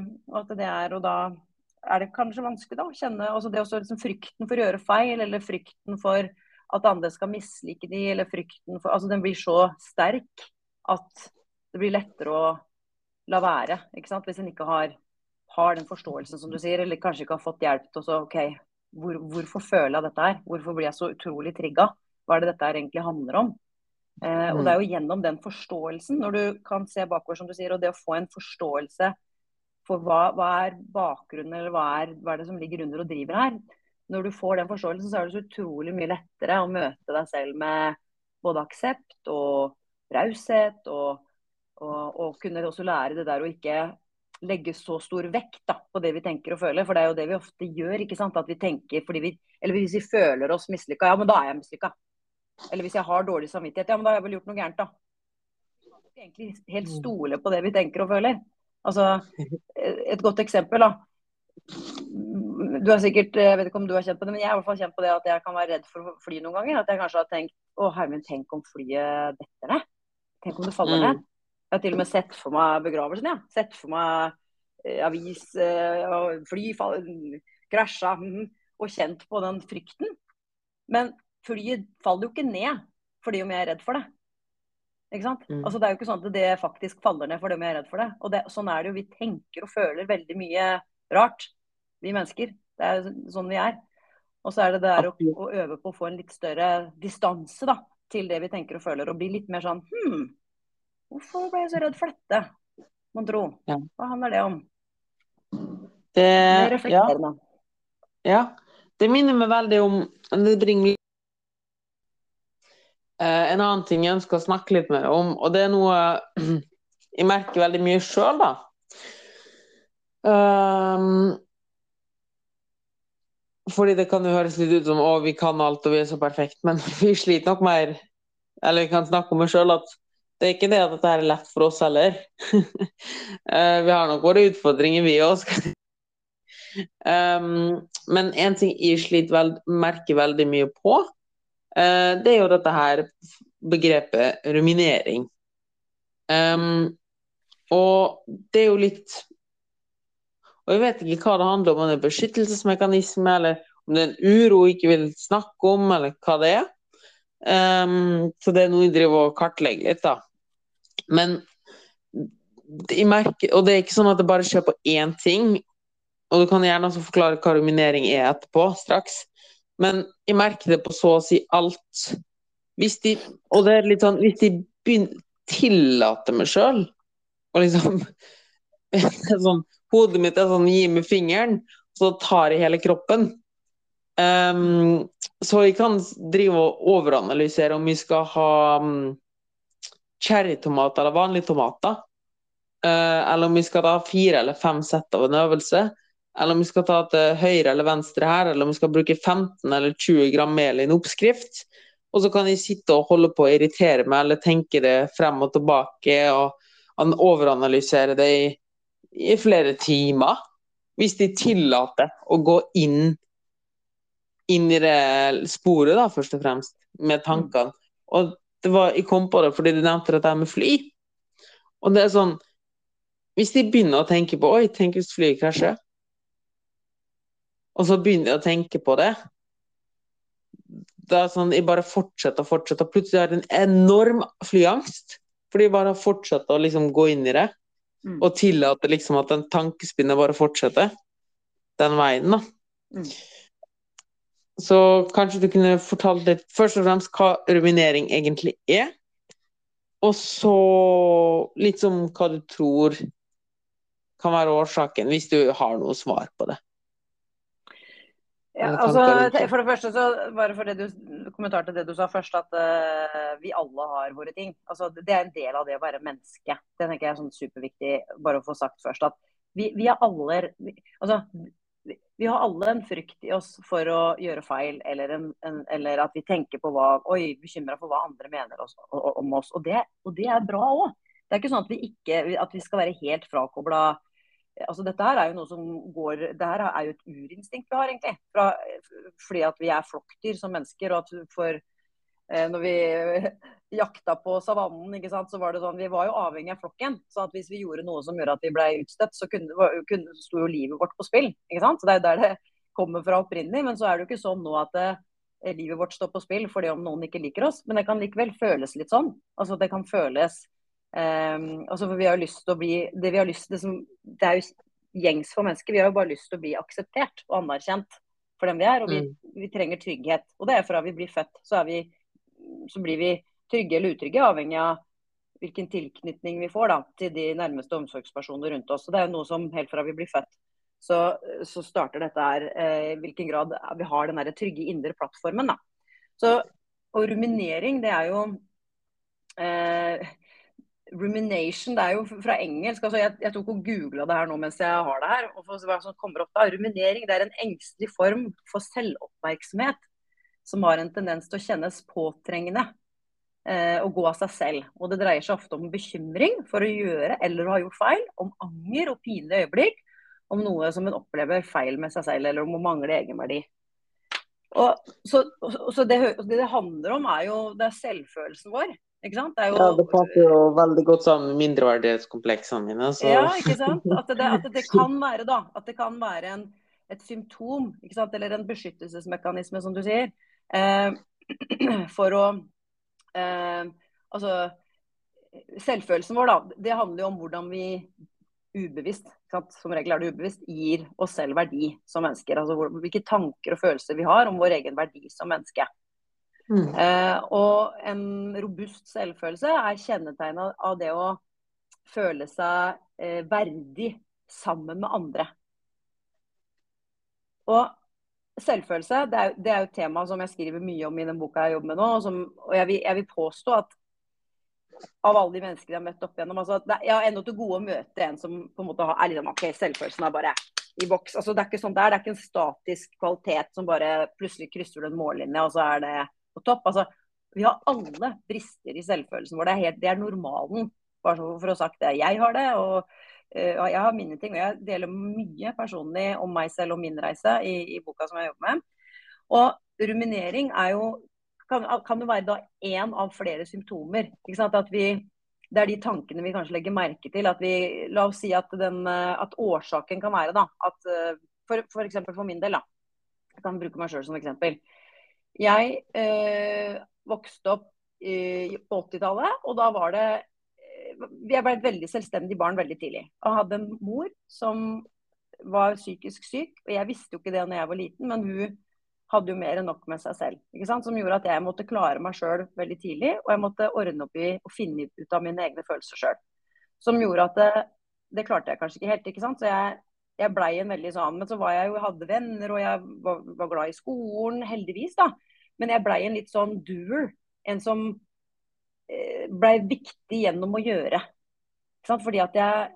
er det kanskje vanskelig da, å kjenne det også liksom frykten for å gjøre feil, eller frykten for at andre skal mislike de, eller frykten for, den blir så sterk at det blir lettere å la være, ikke sant? Hvis en ikke har den forståelsen som du sier, eller kanskje ikke har fått hjelp til å ok, hvorfor føler jeg dette her? Hvorfor blir jeg så utrolig trigget? Hva er det dette her egentlig handler om? Og det er jo gjennom den forståelsen, når du kan se bakover, som du sier, og det å få en forståelse for hva er bakgrunnen, eller hva er det som ligger under og driver her. Når du får den forståelsen, så er det så utrolig mye lettere å møte deg selv med både aksept og raushet, og kunne også lære det der å ikke legge så stor vekt da, på det vi tenker og føler, for det er jo det vi ofte gjør, ikke sant? At vi tenker, eller hvis vi føler oss mislykket, ja, men da er jeg mislykket. Eller hvis jeg har dårlig samvittighet, ja, men da har jeg vel gjort noe gærent da. Vi kan ikke egentlig helt stole på det vi tenker og føler. Et godt eksempel da. Du har sikkert, jeg vet ikke om du har kjent på det, men jeg har i hvert fall kjent på det at jeg kan være redd for å fly noen ganger. At jeg kanskje har tenkt, hermen, tenk om flyet detter ned. Tenk om det faller ned. Jeg har til og med sett for meg begravelsen, ja. Sett for meg avis, fly, krasja, og kjent på den frykten. Men flyet faller jo ikke ned fordi om jeg er redd for det. Ikke sant? Det er jo ikke sånn at det faktisk faller ned fordi om jeg er redd for det. Og sånn er det jo, vi tenker og føler veldig mye rart, vi mennesker. Det er sånn vi er. Og så er det der å øve på å få en litt større distanse da, til det vi tenker og føler, og bli litt mer sånn, hvorfor ble jeg så redd for dette? Man tror. Hva handler det om? Det reflekterende. Ja, det minner meg veldig om det bringer en annen ting jeg ønsker å snakke litt mer om, og det er noe jeg merker veldig mye selv da. Fordi det kan jo høres litt ut som vi kan alt og vi er så perfekt, men vi sliter nok mer, eller vi kan snakke om meg selv at det er ikke det at dette er lett for oss heller. Vi har nok våre utfordringer vi også. Men en ting jeg merker veldig mye på, det er jo dette her begrepet ruminering. Og det er jo litt, og jeg vet ikke hva det handler om det er beskyttelsesmekanisme, eller om det er en uro jeg ikke vil snakke om, eller hva det er. Så det er noe jeg driver og kartlegger litt da. Men jeg merker, og det ikke sånn at det bare skjer på én ting, og du kan gjerne også forklare hva ruminering etterpå, straks. Men jeg merker det på så å si alt. Og det litt sånn, hvis de tillater meg selv, og liksom, sånn, hodet mitt sånn, gi meg fingeren, så tar jeg hele kroppen. Så jeg kan drive og overanalysere om vi skal ha cherrytomater eller vanlige tomater, eller om vi skal ta 4 eller 5 sett av en øvelse, eller om vi skal ta til høyre eller venstre her, eller om vi skal bruke 15 eller 20 gram mel i en oppskrift, og så kan jeg sitte og holde på å irritere meg, eller tenke det frem og tilbake, og overanalysere det i flere timer, hvis de tillater å gå inn i det sporet da, først og fremst, med tankene. Og jeg kom på det fordi du nevnte dette med fly. Og det sånn, hvis de begynner å tenke på, oi, tenk hvis flyet krasjer, og så begynner jeg å tenke på det, da sånn, jeg bare fortsetter, og plutselig har jeg en enorm flyangst, fordi jeg bare fortsetter å liksom gå inn i det, og tillater liksom at den tankespinnet bare fortsetter den veien da. Så kanskje du kunne fortalt litt, først og fremst, hva ruminering egentlig og så litt om hva du tror kan være årsaken, hvis du har noe svar på det. Ja, altså, for det første, så bare for kommentar til det du sa først, at vi alle har våre ting. Altså, det en del av det å være menneske. Det tenker jeg sånn superviktig, bare å få sagt først, at vi har alle, altså, vi har alle en frykt i oss for å gjøre feil, eller at vi tenker på bekymret for hva andre mener om oss. Og det bra også. Det ikke sånn at vi skal være helt frakoblet. Altså, dette her jo noe som det her jo et urinstinkt vi har, egentlig. Fordi at vi flokkdyr som mennesker, og at når vi jakta på savannen, ikke sant, så var det sånn, vi var jo avhengig av flokken. Så at hvis vi gjorde noe som gjorde at vi ble utstøtt, så sto jo livet vårt på spill. Ikke sant? Så det jo der det kommer fra opprinnelig. Men så det jo ikke sånn nå at livet vårt står på spill fordi om noen ikke liker oss. Men det kan likevel føles litt sånn. Altså, det kan føles for vi har lyst til å bli det vi har lyst til, det jo gjengs for mennesker. Vi har jo bare lyst til å bli akseptert og anerkjent for dem vi og vi trenger trygghet. Og det fra vi blir født, så blir vi trygge eller utrygge, avhengig av hvilken tilknytning vi får da, til de nærmeste omsorgspersoner rundt oss. Så det jo noe som helt fra vi blir født, så starter dette her, hvilken grad vi har den der trygge indre plattformen da. Og ruminering, det jo rumination, det jo fra engelsk, altså jeg tok og googlet det her nå mens jeg har det her, og for hva som kommer opp da, ruminering, det en engstelig form for selvoppmerksomhet, som har en tendens til å kjennes påtrengende, og gå av seg selv. Og det dreier seg ofte om bekymring for å gjøre eller å ha gjort feil, om anger og pinlige øyeblikk, om noe som en opplever feil med seg selv, eller om å mangle egenverdi. Så det handler om jo, det selvfølelsen vår. Ikke sant? Det passer jo veldig godt sammen med mindreverdighetskompleksene mine. Så. Ja, ikke sant? At det kan være da, at det kan være et symptom, ikke sant? Eller en beskyttelsesmekanisme, som du sier, for å, altså, selvfølelsen vår da, det handler jo om hvordan vi ubevisst, som regel det ubevisst, gir oss selv verdi som mennesker. Altså hvilke tanker og følelser vi har om vår egen verdi som menneske. Og en robust selvfølelse kjennetegnet av det å føle seg verdig sammen med andre. Og selvfølelse, det jo et tema som jeg skriver mye om i den boka jeg jobber med nå, og jeg vil påstå at av alle de mennesker jeg har møtt opp igjennom, altså, jeg har enda til gode å møte en som på en måte liksom, ok, selvfølelsen bare i boks. Altså, det ikke sånn det ikke en statisk kvalitet som bare plutselig krysser en mållinje, og så det på topp. Altså, vi har alle brister i selvfølelsen vår. Det normalen, bare for å ha sagt det. Jeg har det, og jeg har mine ting, og jeg deler mye personlig om meg selv og min reise i boka som jeg jobber med. Og ruminering kan jo være da en av flere symptomer. Ikke sant? At det de tankene vi kanskje legger merke til. La oss si at årsaken kan være da, at for eksempel for min del da, jeg kan bruke meg selv som eksempel. Jeg vokste opp på 80-tallet, og da var det jeg ble et veldig selvstendig barn veldig tidlig. Og hadde en mor som var psykisk syk, og jeg visste jo ikke det når jeg var liten, men hun hadde jo mer enn nok med seg selv, ikke sant? Som gjorde at jeg måtte klare meg selv veldig tidlig, og jeg måtte ordne opp i og finne ut av mine egne følelser selv. Som gjorde at det klarte jeg kanskje ikke helt, ikke sant? Så jeg ble en veldig sånn, men så var jeg jo, jeg hadde venner, og jeg var glad i skolen, heldigvis da. Men jeg ble en litt sånn doer, en som ble viktig gjennom å gjøre. Ikke sant? Fordi at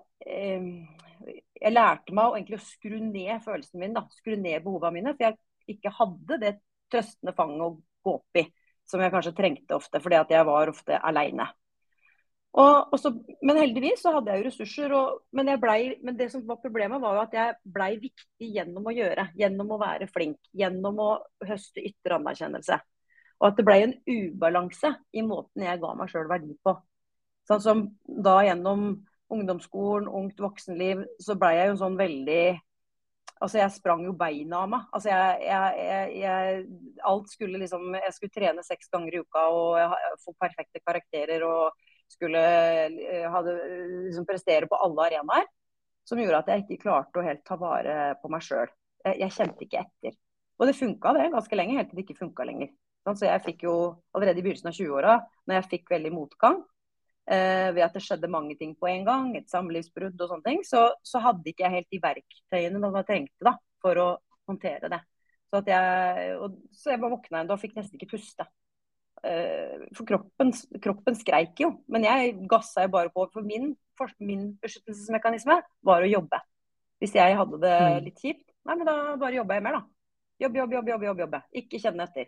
jeg lærte meg å egentlig skru ned følelsen min, da. Skru ned behovene mine, for jeg ikke hadde det trøstende fanget å gå opp i, som jeg kanskje trengte ofte, fordi at jeg var ofte alene. Men heldigvis så hadde jeg jo ressurser, men det som var problemet var jo at jeg ble viktig gjennom å gjøre, gjennom å være flink, gjennom å høste ytre anerkjennelse. Og at det ble en ubalanse i måten jeg ga meg selv verdi på. Sånn som da gjennom ungdomsskolen, ungt voksenliv, så ble jeg jo sånn veldig, altså jeg sprang jo beina av meg. Altså alt skulle liksom, jeg skulle trene 6 ganger i uka og få perfekte karakterer og skulle liksom prestere på alle arenaer, som gjorde at jeg ikke klarte å helt ta vare på meg selv. Jeg kjente ikke etter. Og det funket det ganske lenge, helt til det ikke funket lenger. Så jeg fikk jo allerede i begynnelsen av 20-åra, når jeg fikk veldig motgang, ved at det skjedde mange ting på en gang, et samlivsbrudd og sånne ting, så hadde ikke jeg helt de verktøyene jeg trengte da, for å håndtere det. Så jeg bare våkna en dag og fikk nesten ikke puste. For kroppen skreik jo, men jeg gasset jo bare på, for min beskyttelsesmekanisme var å jobbe. Hvis jeg hadde det litt kjipt, nei, men da bare jobbet jeg mer da. Jobbe. Ikke kjenne etter.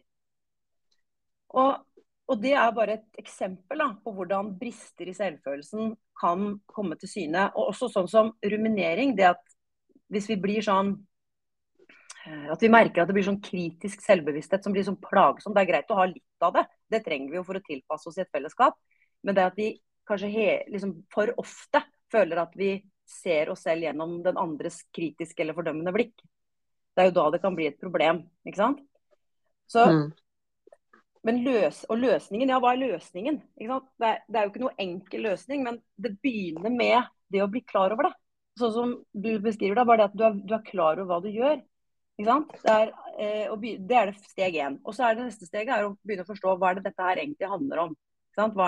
Og det er bare et eksempel da, på hvordan brister i selvfølelsen kan komme til syne. Og også sånn som ruminering, det at hvis vi blir sånn, at vi merker at det blir sånn kritisk selvbevissthet som blir sånn plagsom, det er greit å ha litt av det. Det trenger vi jo for å tilpasse oss i et fellesskap. Men det at vi kanskje liksom for ofte føler at vi ser oss selv gjennom den andres kritiske eller fordømmende blikk, det er jo da det kan bli et problem, ikke sant? Så... Men løsningen, ja, hva er løsningen? Ikke sant? Det er jo ikke noe enkel løsning, men det begynner med det å bli klar over det. Sånn som du beskriver det, bare det at du er klar over hva du gjør. Ikke sant? Det er det steg 1. Og så er det neste steget er å begynne å forstå hva er det dette her egentlig handler om. Ikke sant?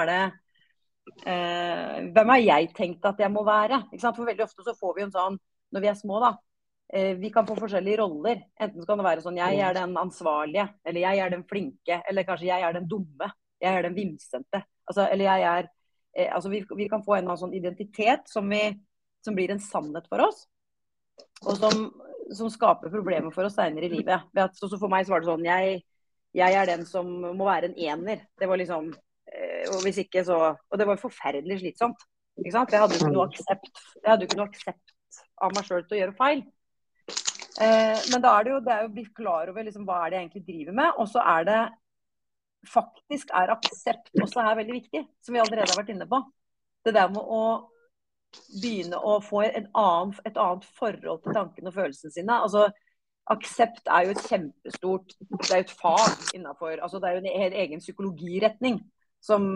Hvem har jeg tenkt at jeg må være? Ikke sant? For veldig ofte så får vi en sånn, når vi er små da, vi kan få forskjellige roller. Enten kan det være sånn, jeg er den ansvarlige, eller jeg er den flinke, eller kanskje jeg er den dumme, jeg er den vimsente. Altså, eller vi kan få en eller annen sånn identitet som blir en sannhet for oss, og som skaper problemer for oss senere i livet. Så for meg så var det sånn, jeg er den som må være en ener. Det var liksom, og hvis ikke så, og det var forferdelig slitsomt. Ikke sant? Jeg hadde jo ikke noe aksept av meg selv til å gjøre feil. Men da det er jo å bli klar over liksom, hva er det jeg egentlig driver med, og så er det faktisk aksept også her veldig viktig, som vi allerede har vært inne på. Det der med å begynne å få et annet forhold til tankene og følelsene sine. Altså, aksept er jo et kjempestort, det er jo et fag innenfor, altså det er jo en helt egen psykologiretning som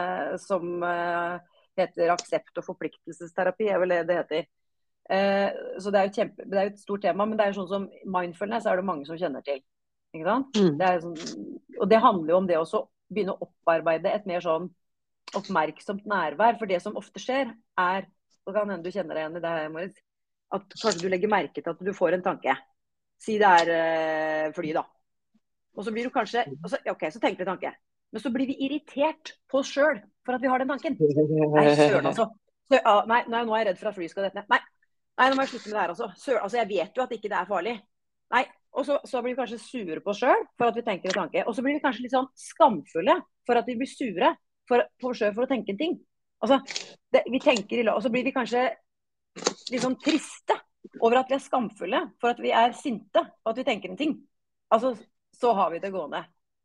heter aksept og forpliktelsesterapi, er vel det heter. Så det er jo et stort tema, men det er jo sånn som mindfulness er det mange som kjenner til, ikke sant? Det er sånn, og det handler jo om det også begynne å opparbeide et mer sånn oppmerksomt nærvær, for det som ofte skjer og kan hende du kjenner deg igjen i det her, Moritz, at kanskje du legger merke til at du får en tanke, si det er fly da, og så blir du kanskje, ok, så tenker du tanke, men så blir vi irritert på oss selv for at vi har den tanken. Nei, søren altså. Nei, nå er jeg redd for at fly skal dette ned. Nei, nå må jeg slutte med det her altså. Altså, jeg vet jo at ikke det er farlig. Nei, og så blir vi kanskje sure på oss selv for at vi tenker en tanke. Og så blir vi kanskje litt sånn skamfulle for at vi blir sure på oss selv for å tenke en ting. Altså, vi tenker og så blir vi kanskje litt sånn triste over at vi er skamfulle for at vi er sinte og at vi tenker en ting. Altså, så har vi det gående.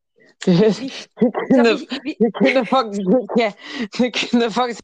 Du kunne faktisk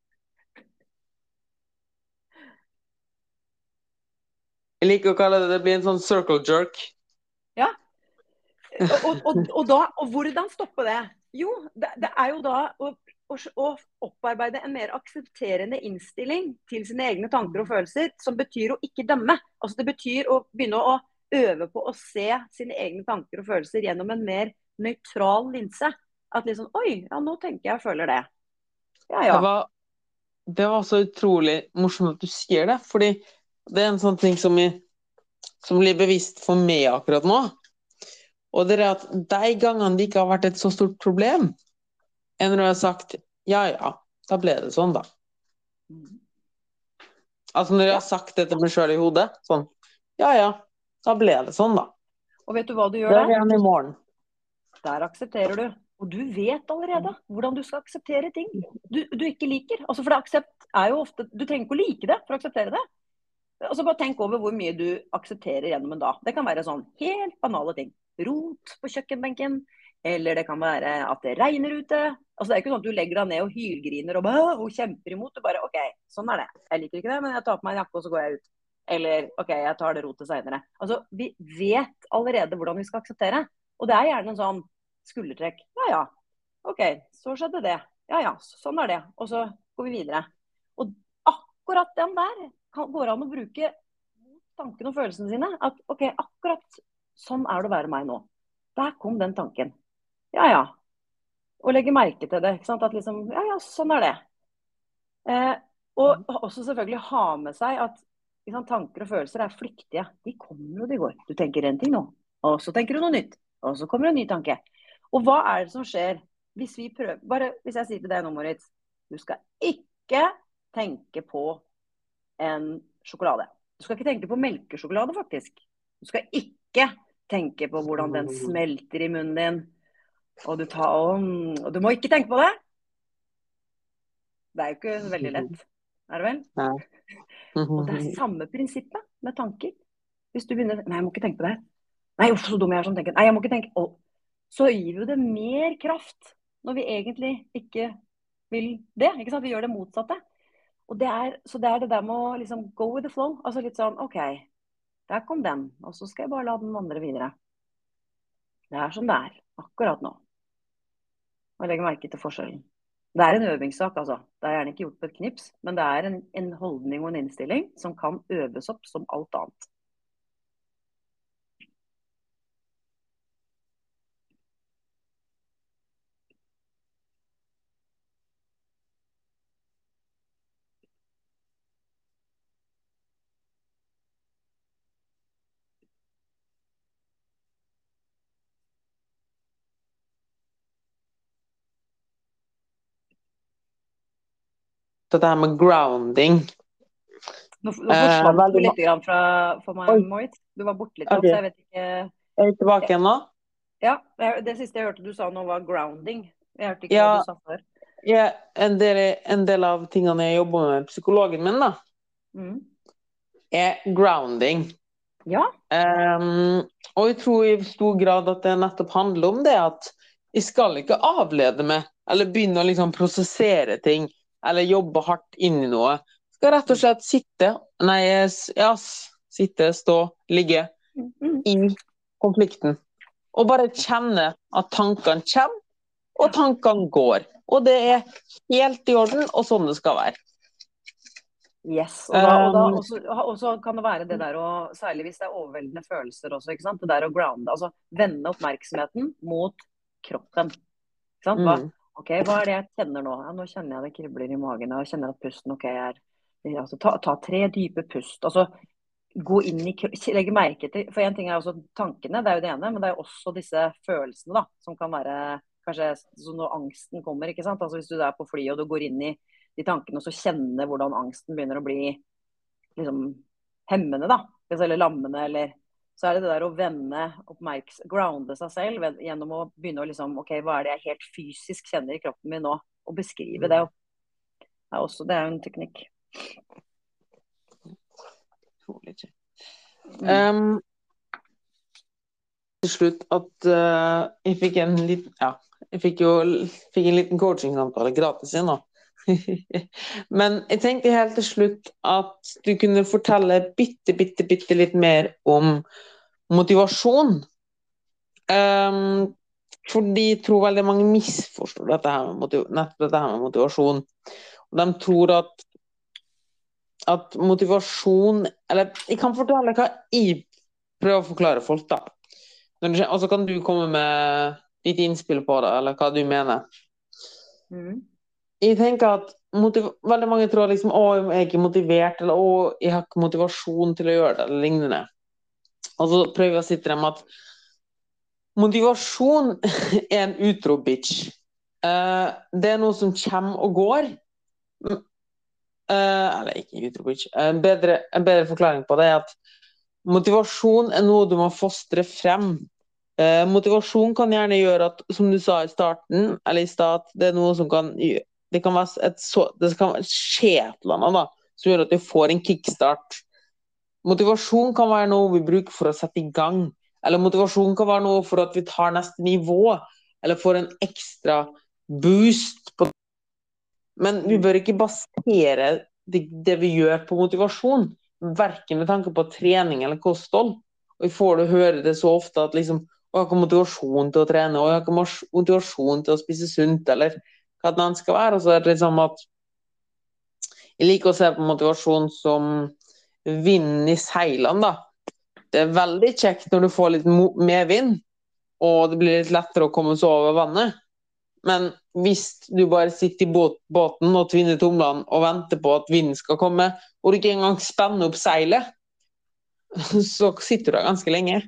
jeg liker å kalle det blir en sånn circle jerk. Ja. Og hvordan stoppe det? Jo, det er jo da å å opparbeide en mer aksepterende innstilling til sine egne tanker og følelser, som betyr å ikke dømme. Altså det betyr å begynne å øve på å se sine egne tanker og følelser gjennom en mer nøytral linse. At liksom, oi, ja, nå tenker jeg og føler det. Ja, ja. Det var så utrolig morsomt at du sier det, fordi det en sånn ting som blir bevisst for meg akkurat nå. Og det at de gangene det ikke har vært et så stort problem, enn når jeg har sagt, ja, da ble det sånn da. Altså når jeg har sagt det til meg selv i hodet, sånn, ja, da ble det sånn da. Og vet du hva du gjør der? Det er i morgen. Der aksepterer du. Og du vet allerede hvordan du skal akseptere ting du ikke liker. Altså for det aksept er jo ofte, du trenger ikke å like det for å akseptere det. Altså bare tenk over hvor mye du aksepterer gjennom en dag. Det kan være sånn helt banale ting. Rot på kjøkkenbenken, eller det kan være at det regner ute. Altså det er ikke sånn at du legger deg ned og hylgriner og kjemper imot. Du bare, ok, sånn er det. Jeg liker ikke det, men jeg tar på meg en jakke og så går jeg ut. Eller, ok, jeg tar det rotet senere. Altså, vi vet allerede hvordan vi skal akseptere. Og det er gjerne en sånn skuldertrekk. Ja, ok, så skjedde det. Ja, sånn er det. Og så går vi videre. Og akkurat den der går an å bruke tankene og følelsene sine. At ok, akkurat sånn er det å være meg nå. Der kom den tanken. Ja. Og legge merke til det. Ikke sant? At liksom, ja, sånn er det. Og også selvfølgelig ha med seg at liksom, tanker og følelser er flyktige. De kommer og de går. Du tenker en ting nå, og så tenker du noe nytt. Og så kommer en ny tanke. Og hva er det som skjer hvis vi prøver, bare hvis jeg sier til deg nå, Moritz, du skal ikke tenke på en sjokolade. Du skal ikke tenke på melkesjokolade, faktisk. Du skal ikke tenke på hvordan den smelter i munnen din. Og du må ikke tenke på det. Det er jo ikke veldig lett. Er det vel? Nei. Og det er samme prinsippet med tanker. Hvis du begynner, nei, jeg må ikke tenke på det. Nei, så dum jeg er som tenker. Nei, jeg må ikke tenke. Så gir jo det mer kraft når vi egentlig ikke vil det. Ikke sant? Vi gjør det motsatte. Så det er det der med å liksom go with the flow. Altså litt sånn, ok, der kom den. Og så skal jeg bare la den vandre videre. Det er som det er, akkurat nå. Og legge merke til forskjellen. Det er en øvingssak, altså. Det er gjerne ikke gjort på et knips, men det er en holdning og en innstilling som kan øves opp som alt annet. Dette her med grounding. Nå forsvant du litt for meg, Moritz. Du var borte litt, okay. Så jeg vet ikke... Er du tilbake igjen nå? Ja, det siste jeg hørte du sa nå var grounding. Jeg hørte ikke hva du sa før. Ja, en del av tingene jeg jobber med psykologen min da, er grounding. Ja. Og jeg tror i stor grad at det nettopp handler om det at jeg skal ikke avlede meg, eller begynne å liksom prosessere ting, eller jobbe hardt inn i noe. Jeg skal rett og slett sitte, stå, ligge i konflikten. Og bare kjenne at tankene kommer, og tankene går. Og det er helt i orden, og sånn det skal være. Yes, og så kan det være det der, og særlig hvis det er overveldende følelser også, ikke sant? Det der å grounde, altså vende oppmerksomheten mot kroppen. Ikke sant? Ok, hva er det jeg kjenner nå? Ja, nå kjenner jeg det kribler i magen, og jeg kjenner at pusten, ok, altså, ta 3 dype pust, altså gå inn i, legge merke til, for en ting er også tankene, det er jo det ene, men det er jo også disse følelsene da, som kan være, kanskje når angsten kommer, ikke sant? Altså hvis du er på fly og du går inn i de tankene, og så kjenner hvordan angsten begynner å bli liksom hemmende da, eller lammende, eller så er det der å grounde seg selv gjennom å begynne å liksom, ok, hva er det jeg helt fysisk kjenner i kroppen min nå, og beskrive det. Det er jo en teknikk. Til slutt at jeg fikk en liten coaching-samtale gratis igjen nå. Men jeg tenkte helt til slutt at du kunne fortelle bitte litt mer om motivasjon. Fordi jeg tror veldig mange misforstår nettopp dette her med motivasjon. Og de tror at motivasjon, eller jeg kan fortelle hva jeg prøver å forklare folk da. Og så kan du komme med ditt innspill på det, eller hva du mener. Jeg tenker at veldig mange tror liksom, jeg er ikke motivert, eller jeg har ikke motivasjon til å gjøre det, eller lignende. Og så prøver jeg å si til dem at motivasjon er en utro bitch. Det er noe som kommer og går. Eller ikke utro bitch. En bedre forklaring på det er at motivasjon er noe du må fostre frem. Motivasjon kan gjerne gjøre at, som du sa i starten, eller i stad, det er noe som kan gjøre det kan skje et eller annet da, som gjør at du får en kickstart. Motivasjon kan være noe vi bruker for å sette i gang, eller motivasjon kan være noe for at vi tar neste nivå, eller får en ekstra boost på. Men vi bør ikke basere det vi gjør på motivasjon, hverken med tanke på trening eller kosthold. Og vi får høre det så ofte at liksom, jeg har ikke motivasjon til å trene, og jeg har ikke motivasjon til å spise sunt, eller hva den skal være. Og så er det liksom at jeg liker å se på motivasjon som vinden i seilene da. Det er veldig kjekt når du får litt medvind, og det blir litt lettere å komme seg over vannet. Men hvis du bare sitter i båten og tvinner tomlene og venter på at vinden skal komme, og du ikke engang spenner opp seilet, så sitter du der ganske lenge.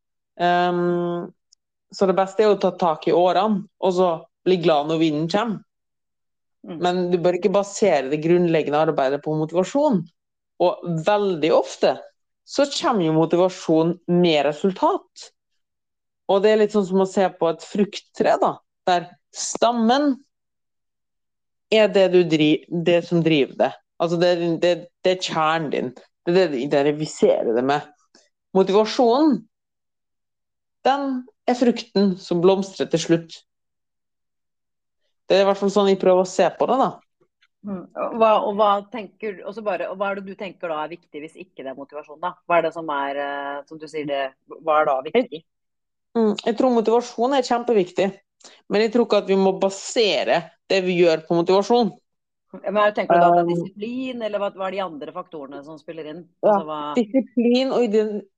Så det beste er å ta tak i årene, og så bli glad når vinden kommer. Men du bør ikke basere det grunnleggende arbeidet på motivasjon. Og veldig ofte så kommer jo motivasjon med resultat. Og det er litt sånn som å se på et frukttre da, der stammen er det som driver det. Altså det er kjernen din. Det er det du identifiserer det med. Motivasjonen, den er frukten som blomstrer til slutt. Det er i hvert fall sånn jeg prøver å se på det da. Hva er det du tenker da er viktig hvis ikke det er motivasjon da? Hva er det som er, som du sier det, hva er da viktig? Jeg tror motivasjon er kjempeviktig, men jeg tror ikke at vi må basere det vi gjør på motivasjon. Men tenker du da at det er disiplin, eller hva er de andre faktorene som spiller inn? Ja, disiplin og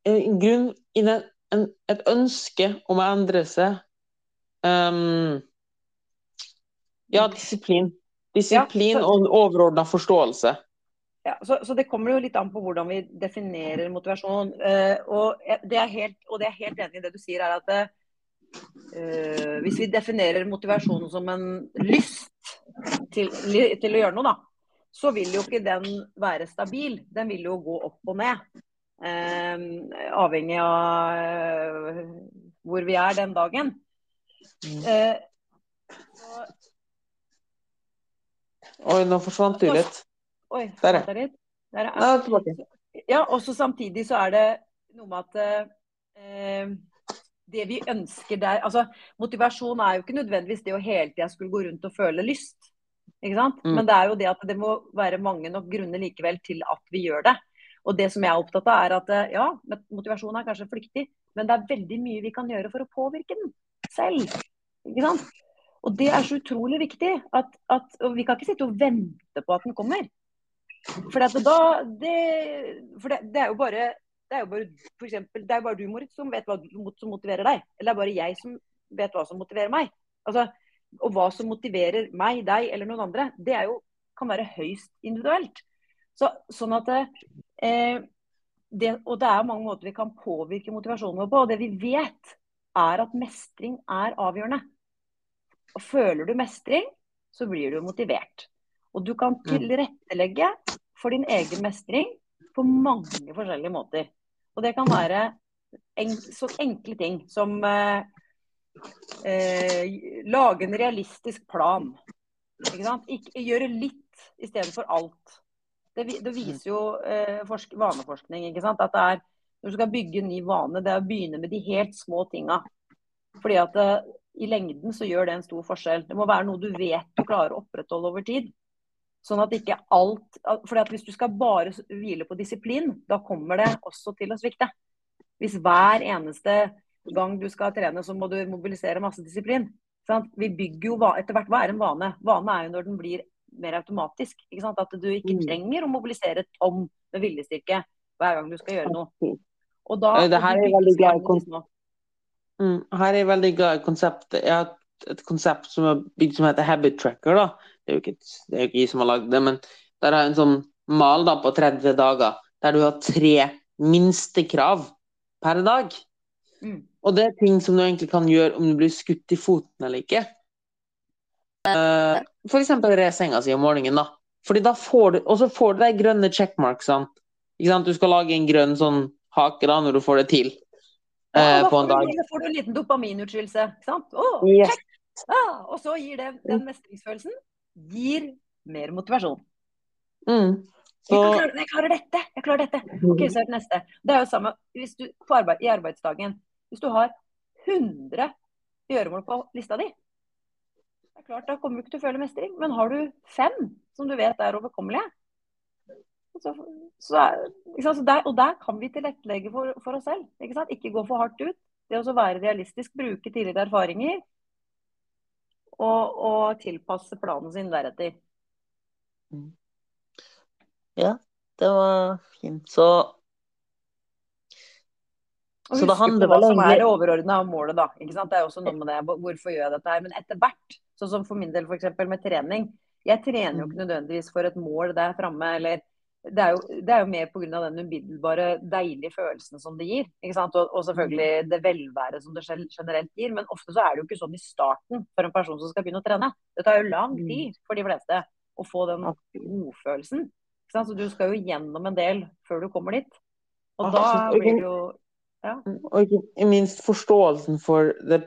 et ønske om å endre seg. Ja, disiplin. Disiplin og en overordnet forståelse. Ja, så det kommer jo litt an på hvordan vi definerer motivasjon. Og det er helt enig i det du sier, er at hvis vi definerer motivasjon som en lyst til å gjøre noe, da, så vil jo ikke den være stabil. Den vil jo gå opp og ned. Avhengig av hvor vi er den dagen. Oi, nå forsvant du litt. Oi, forsvant jeg litt? Der er tilbake. Ja, og så samtidig så er det noe med at det vi ønsker der, altså motivasjon er jo ikke nødvendigvis det å hele tiden skulle gå rundt og føle lyst, ikke sant? Men det er jo det at det må være mange nok grunner likevel til at vi gjør det. Og det som jeg er opptatt av er at ja, motivasjon er kanskje flyktig, men det er veldig mye vi kan gjøre for å påvirke den selv, ikke sant? Og det er så utrolig viktig og vi kan ikke sitte og vente på at den kommer. For det er jo bare for eksempel, det er bare du, Moritz, som vet hva som motiverer deg. Eller det er bare jeg som vet hva som motiverer meg. Altså, og hva som motiverer meg, deg eller noen andre, det kan være høyst individuelt. Sånn at og det er mange måter vi kan påvirke motivasjonen på. Og det vi vet er at mestring er avgjørende. Og føler du mestring, så blir du motivert. Og du kan tilrettelegge for din egen mestring på mange forskjellige måter. Og det kan være så enkle ting som lage en realistisk plan. Ikke sant? Gjøre litt i stedet for alt. Det viser jo vaneforskning, ikke sant? At når du skal bygge en ny vane, det er å begynne med de helt små tinga. Fordi at i lengden så gjør det en stor forskjell. Det må være noe du vet du klarer å opprettholde over tid. Sånn at ikke alt, fordi at hvis du skal bare hvile på disiplin, da kommer det også til å svikte. Hvis hver eneste gang du skal trene, så må du mobilisere masse disiplin. Sant? Vi bygger jo etter hvert, hva en vane? Vane jo når den blir mer automatisk. Ikke sant? At du ikke trenger å mobilisere tom med viljestyrke hver gang du skal gjøre noe. Og Det her du er veldig glad i bygger små. Her er jeg veldig glad i konseptet. Jeg har et konsept som er bygd som heter Habit Tracker, da. Det er jo ikke jeg som har lagd det, men der har jeg en sånn mal da på 30 dager, der du har 3 minstekrav per dag. Og det er ting som du egentlig kan gjøre om du blir skutt i foten eller ikke. For eksempel re senga si om morgenen, da. Fordi da får du, og så får du de grønne checkmarksene. Ikke sant? Du skal lage en grønn sånn hake da, når du får det til. Ja, på en dag. Da får du en liten dopaminutskillelse, ikke sant? Yes. Check! Og så gir den mestringsfølelsen gir mer motivasjon. Så... Jeg klarer dette. Ok, så er det neste. Det jo samme hvis du, i arbeidsdagen. Hvis du har 100 gjøremål på lista di, det klart, da kommer du ikke til å føle mestring. Men har du 5 som du vet overkommelige, og der kan vi tilrettelegge for oss selv. Ikke gå for hardt ut. Det å være realistisk, bruke tidligere erfaringer og tilpasse planen sin deretter. Ja, det var fint. Så det handler vel egentlig... Hva som det overordnede målet da, ikke sant? Det også noe med det. Hvorfor gjør jeg dette her? Men etter hvert, sånn som for min del for eksempel med trening, jeg trener jo ikke nødvendigvis for et mål der fremme, eller det jo mer på grunn av den umiddelbare deilige følelsen som det gir, ikke sant? Og selvfølgelig det velvære som det generelt gir, men ofte så det jo ikke sånn i starten for en person som skal begynne å trene. Det tar jo lang tid for de fleste å få den godfølelsen, ikke sant? Så du skal jo gjennom en del før du kommer dit, og da blir det jo og ikke minst forståelsen for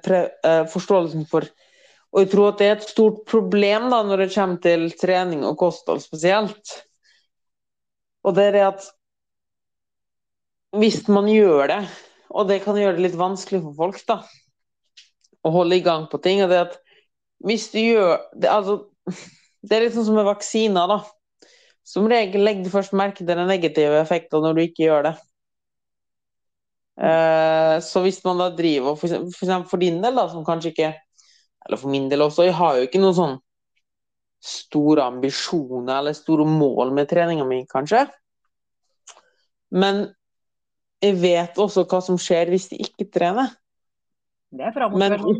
og jeg tror at det et stort problem da når det kommer til trening og kosthold spesielt, og det at hvis man gjør det, og det kan gjøre det litt vanskelig for folk da å holde i gang på ting, og det at hvis du gjør det, altså det litt sånn som med vaksiner da, som regel legger du først merke til den negative effekten når du ikke gjør det. Så hvis man da driver for eksempel for din del da, som kanskje ikke, eller for min del også, jeg har jo ikke noen sånn store ambisjoner eller store mål med treningen min kanskje, men jeg vet også hva som skjer hvis de ikke trener. Det framoverasjon.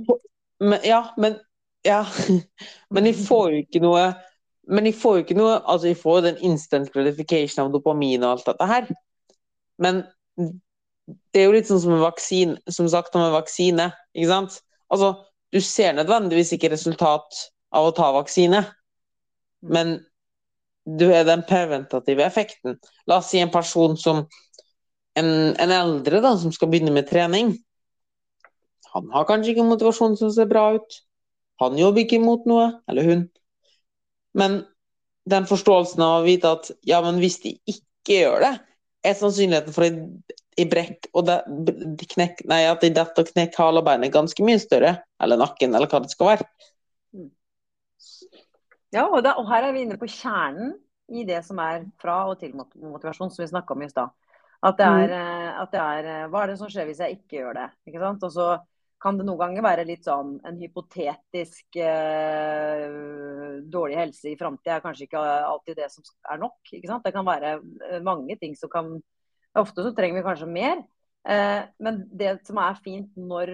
Men jeg får jo ikke noe, altså jeg får jo den instant gratification av dopamin og alt dette her, men det jo litt sånn som en vaksine, som sagt om en vaksine, ikke sant? Altså, du ser nødvendigvis ikke resultat av å ta vaksine, men du den preventative effekten. La oss si en person som en eldre da, som skal begynne med trening. Han har kanskje ikke motivasjon som ser bra ut. Han jobber ikke mot noe, eller hun. Men den forståelsen av å vite at, ja, men hvis de ikke gjør det, sannsynligheten for i brekk og at de detter og knekker halebeinet ganske mye større, eller nakken, eller hva det skal være. Ja, og her vi inne på kjernen i det som fra og til motivasjon, som vi snakket om i sted. At det hva det som skjer hvis jeg ikke gjør det, ikke sant? Og så kan det noen ganger være litt sånn en hypotetisk dårlig helse i fremtiden kanskje ikke alltid det som nok, ikke sant? Det kan være mange ting som kan, ofte så trenger vi kanskje mer, men det som fint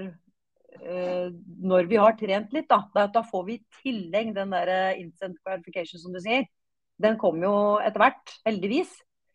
når vi har trent litt da får vi i tillegg den der instant gratification som du sier, den kommer jo etter hvert, heldigvis,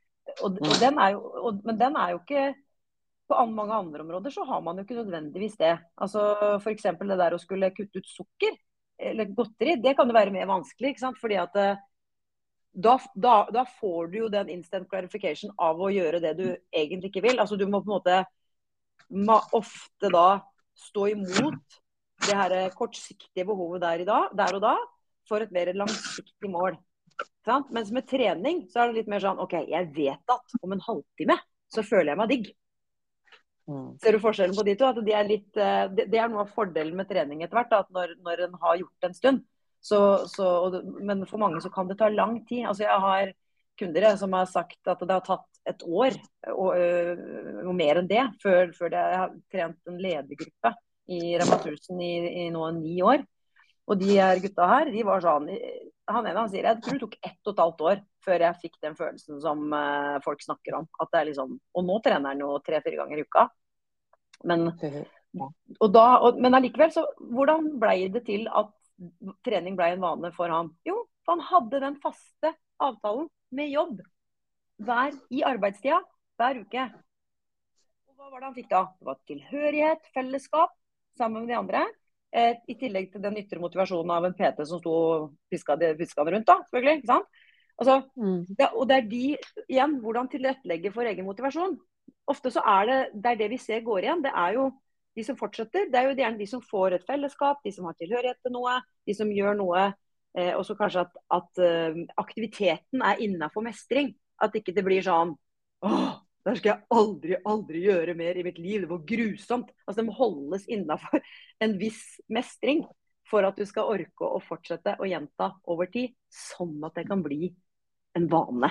men den jo ikke på mange andre områder så har man jo ikke nødvendigvis det. Altså for eksempel det der å skulle kutte ut sukker eller godteri, det kan jo være mer vanskelig, ikke sant? Fordi at da får du jo den instant gratification av å gjøre det du egentlig ikke vil. Altså du må på en måte ofte da stå imot det her kortsiktige behovet der og da for et mer langsiktig mål. Ikke sant? Mens med trening så det litt mer sånn, ok, jeg vet at om en halvtime så føler jeg meg digg. Ser du forskjellen på de to? At det noe av fordelen med trening etter hvert, at når en har gjort en stund, men for mange så kan det ta lang tid. Altså kunder som har sagt at det har tatt et år og mer enn det før de har trent en ledergruppe i Rema 1000 i nå 9 år. Og de her gutta her, de var sånn, han sier, jeg tror det tok 1,5 år før jeg fikk den følelsen som folk snakker om. At det er liksom, og nå trener han jo 3-4 ganger i uka. Men allikevel, så hvordan ble det til at trening ble en vane for han? Jo, han hadde den faste avtalen med jobb i arbeidstida, hver uke. Og hva var det han fikk da? Det var tilhørighet, fellesskap, sammen med de andre. I tillegg til den ytre motivasjonen av en PT som sto og pisket rundt da, selvfølgelig, ikke sant? Altså, og det de, igjen, hvordan tilrettelegge for egen motivasjon. Ofte så det vi ser går igjen, det jo de som fortsetter, det jo gjerne de som får et fellesskap, de som har tilhørighet til noe, de som gjør noe, og så kanskje at aktiviteten innenfor mestring. At ikke det blir sånn, det skal jeg aldri gjøre mer i mitt liv, det var grusomt. Altså det må holdes innenfor en viss mestring for at du skal orke å fortsette å gjenta over tid, sånn at det kan bli en vane.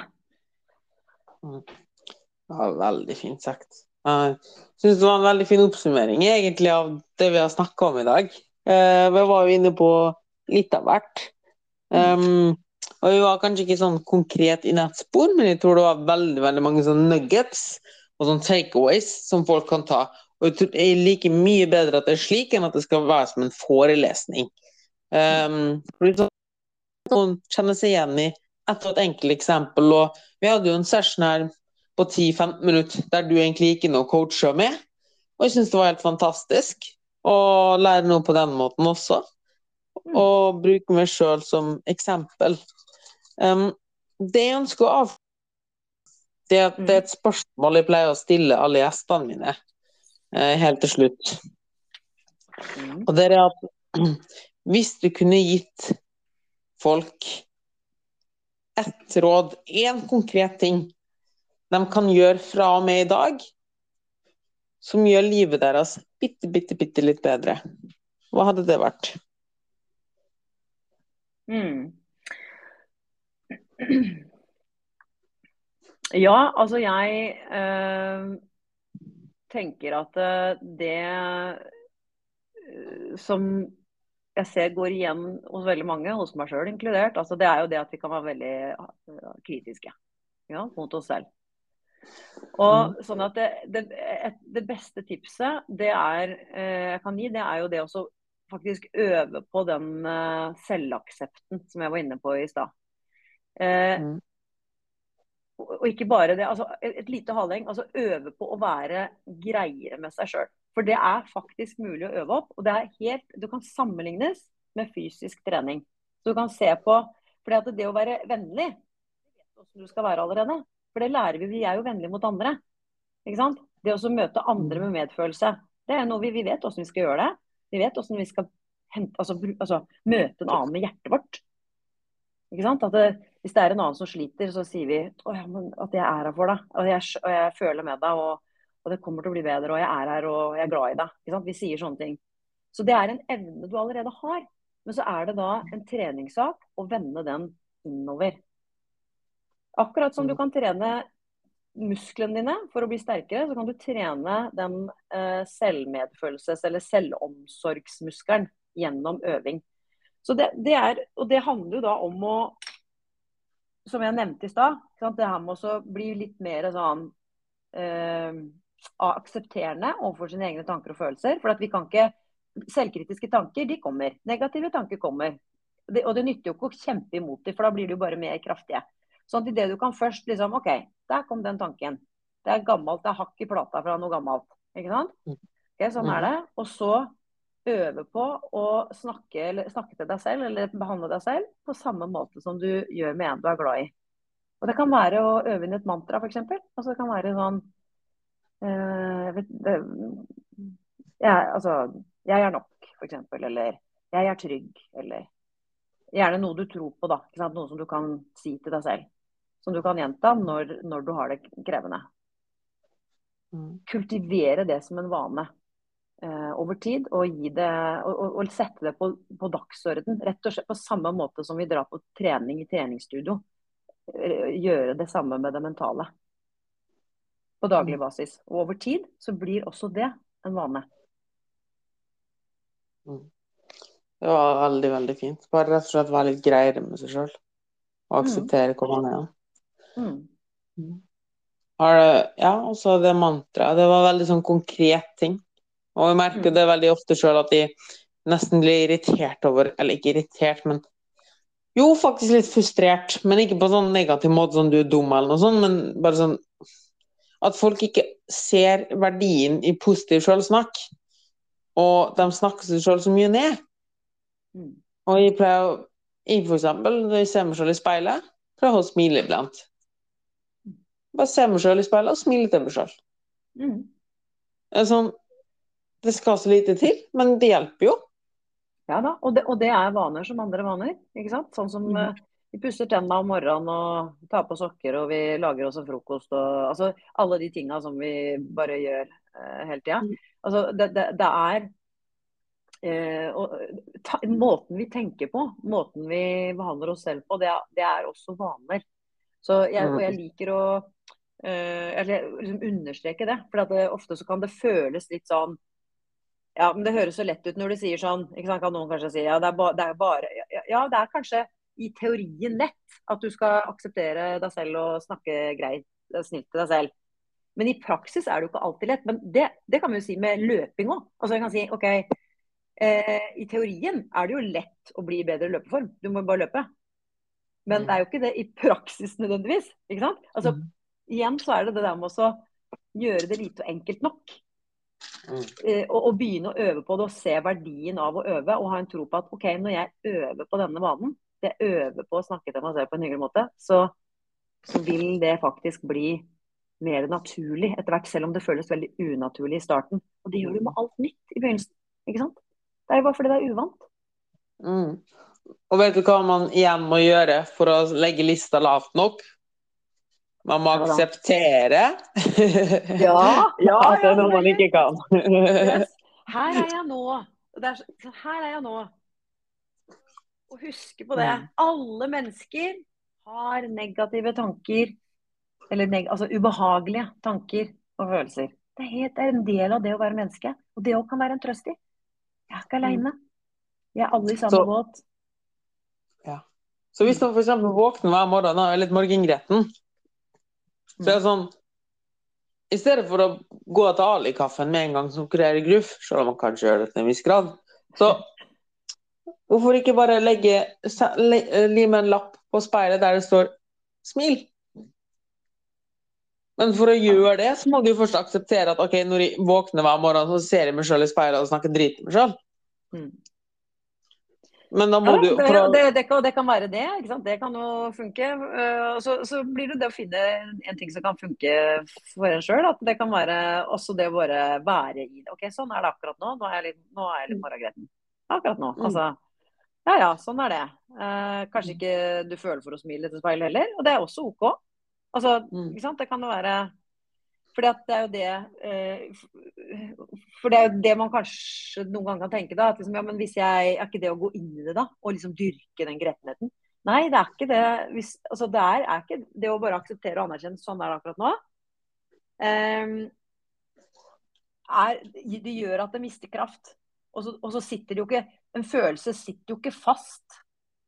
Ja, veldig fint sagt. Jeg synes det var en veldig fin oppsummering egentlig av det vi har snakket om i dag. Vi var jo inne på litt av hvert. Og vi var kanskje ikke sånn konkret i nettspor, men jeg tror det var veldig, veldig mange sånne nuggets og sånne takeaways som folk kan ta. Og jeg tror det like mye bedre at det slik enn at det skal være som en forelesning. Fordi noen kjenner seg igjen i et enkelt eksempel, og vi hadde jo en session her på 10-15 minutter der du egentlig gikk inn og coachet med, og jeg synes det var helt fantastisk å lære noe på den måten også, og bruke meg selv som eksempel. Det jeg ønsker å det er et spørsmål jeg pleier å stille alle gjestene mine helt til slutt. Og det at hvis du kunne gitt folk ett råd, en konkret ting de kan gjøre fra og med i dag, som gjør livet deres bitte litt bedre, hva hadde det vært? Ja, altså jeg tenker at det som jeg ser går igjen hos veldig mange, hos meg selv inkludert, altså det jo det at vi kan være veldig kritiske, ja, mot oss selv. Og sånn at det beste tipset jeg kan gi, det jo det å faktisk øve på den selvaksepten som jeg var inne på i stad. Og ikke bare det, altså et lite halvheng, altså øve på å være greiere med seg selv. For det faktisk mulig å øve opp, og du kan sammenlignes med fysisk trening. Så du kan se på, fordi at det å være vennlig, du vet hvordan du skal være allerede. For det lærer vi jo vennlige mot andre. Ikke sant? Det å møte andre med medfølelse, det noe vi vet hvordan vi skal gjøre det. Vi vet hvordan vi skal møte en annen med hjertet vårt. Ikke sant? Hvis det en annen som sliter, så sier vi men at jeg her for deg, og jeg føler med deg, og det kommer til å bli bedre, og jeg her, og jeg glad i deg. Ikke sant? Vi sier sånne ting. Så det en evne du allerede har, men så det da en treningssak å vende den innover. Akkurat som du kan trene musklene dine for å bli sterkere, så kan du trene den selvmedfølelses- eller selvomsorgsmuskelen gjennom øving. Så og det handler jo da om å, som jeg nevnte i stad, det her med å bli litt mer sånn aksepterende overfor sine egne tanker og følelser. For at vi kan ikke, selvkritiske tanker, de kommer. Negative tanker kommer. Og det nytter jo ikke å kjempe imot dem, for da blir de jo bare mer kraftige. Sånn at i det du kan først liksom, ok, der kom den tanken. Det gammelt, det hakk i plata fra noe gammelt. Ikke sant? Okay, sånn det. Og så øve på å snakke til deg selv, eller behandle deg selv, på samme måte som du gjør med en du glad i. Og det kan være å øve inn et mantra, for eksempel. Altså det kan være sånn, jeg nok, for eksempel, eller jeg trygg, eller gjerne noe du tror på da, ikke sant? Noe som du kan si til deg selv, som du kan gjenta når du har det krevende. Kultivere det som en vane over tid, og gi det, og sette det på dagsorden, rett og slett på samme måte som vi drar på trening i treningsstudio. gjøre det samme med det mentale på daglig basis. Og over tid så blir også det en vane. Det var veldig, veldig fint. Bare rett og slett være litt greiere med seg selv. Og akseptere hvor man er. Ja, og så det mantraet. Det var veldig sånn konkret ting. Og jeg merker det veldig ofte selv at de nesten blir irritert over, eller ikke irritert, men jo, faktisk litt frustrert, men ikke på sånn negativ måte, sånn du er dum eller noe sånt, men bare sånn at folk ikke ser verdien i positiv selvsnakk, og de snakker seg selv så mye ned. Og jeg pleier for eksempel, når jeg ser meg selv i speilet, prøver å smile iblant. Bare se meg selv i speilet og smile til meg selv. Sånn, det skal så lite til, men det hjelper jo. Ja da, og det er vaner som andre vaner, ikke sant? Sånn som vi pusser tennene om morgenen og tar på sokker, og vi lager oss en frokost, og altså alle de tingene som vi bare gjør hele tiden. Altså det er måten vi tenker på, måten vi behandler oss selv på, det er også vaner. Så jeg liker å liksom understreke det, for ofte så kan det føles litt sånn. Ja, men det høres så lett ut når du sier sånn, ikke sant, kan noen kanskje si, ja, det er kanskje i teorien lett at du skal akseptere deg selv og snakke greit, snilt til deg selv. Men i praksis er det jo ikke alltid lett, men det kan vi jo si med løping også. Altså jeg kan si, ok, i teorien er det jo lett å bli i bedre løpeform, du må bare løpe. Men det er jo ikke det i praksis nødvendigvis, ikke sant? Altså, igjen så er det der med å gjøre det lite og enkelt nok. Og begynne å øve på det og se verdien av å øve og ha en tro på at ok, når jeg øver på denne vanen, jeg øver på å snakke til meg selv på en hyggelig måte, så vil det faktisk bli mer naturlig etter hvert, selv om det føles veldig unaturlig i starten. Og det gjør du med alt nytt i begynnelsen, ikke sant? Det er jo bare fordi det er uvant. Og vet du hva man igjen må gjøre for å legge lista lavt nok? Man må akseptere at det er noe man ikke kan. Yes. Her er jeg nå. Her er jeg nå. Og huske på det. Alle mennesker har negative tanker, eller altså ubehagelige tanker og følelser. Det er en del av det å være menneske. Og det også kan være en trøst i. Jeg er ikke alene. Vi er alle i samme båt. Ja. Så hvis man for eksempel våkner hver morgen og er litt morgengretten, så er det sånn, i stedet for å gå til Ali-kaffen med en gang som kurerer gruff, selv om man kanskje gjør det til en viss grad, så hvorfor ikke bare lime en lapp på speilet der det står smil? Men for å gjøre det, så må du jo først akseptere at ok, når jeg våkner hver morgen, så ser jeg meg selv i speilet og snakker drit til meg selv. Men da må du det kan være det, ikke sant? Det kan jo funke. Så blir det å finne en ting som kan funke for en selv, at det kan være også det å bare være i det. Ok, sånn er det akkurat nå. Nå er jeg litt morgengretten. Akkurat nå. Altså, ja, sånn er det. Kanskje ikke du føler for å smile til speilet heller, og det er også ok. Altså, ikke sant? Det kan jo være... For det er jo det man kanskje noen ganger kan tenke da, at liksom, ja, men hvis er ikke det å gå inn i det da, og liksom dyrke den grettenheten? Nei, det er ikke det. Altså, det er ikke det å bare akseptere og anerkjenne, sånn er det akkurat nå. Det gjør at det mister kraft. Og så sitter det jo ikke, en følelse sitter jo ikke fast.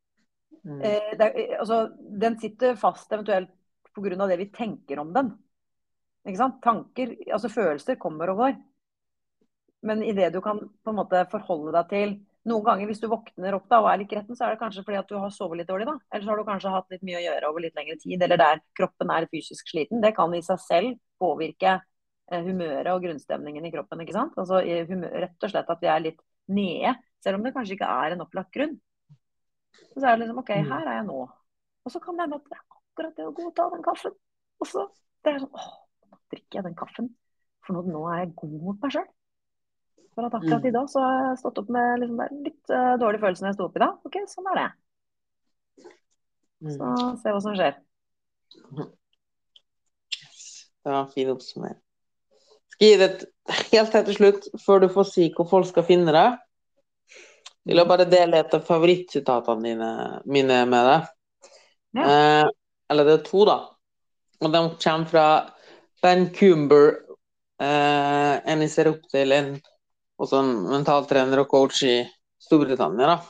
Altså, den sitter fast eventuelt på grunn av det vi tenker om den. Ikke sant? Tanker, altså følelser kommer og går. Men i det du kan på en måte forholde deg til, noen ganger hvis du våkner opp da og er litt gretten, så er det kanskje fordi at du har sovet litt dårlig da. Eller så har du kanskje hatt litt mye å gjøre over litt lengre tid, eller der kroppen er fysisk sliten. Det kan i seg selv påvirke humøret og grunnstemningen i kroppen, ikke sant? Altså rett og slett at vi er litt nede, selv om det kanskje ikke er en opplagt grunn. Så er det liksom, ok, her er jeg nå. Og så kan det hende at det er akkurat det å gå og ta den kaffen. Og så det er sånn, drikker jeg den kaffen, for nå er jeg god mot meg selv. For at akkurat i dag så har jeg stått opp med liksom litt dårlig følelse når jeg stod opp i dag. Ok, sånn er det. Så se hva som skjer. Det var en fin oppsummering. Skal gi det helt til slutt, før du får si hvor folk skal finne deg. Jeg vil bare dele et av favorittsitatene mine med deg. eller det 2 da, og de kommer fra Vancouver, en jeg ser opp til, også en mentaltrener og coach i Storbritannia da.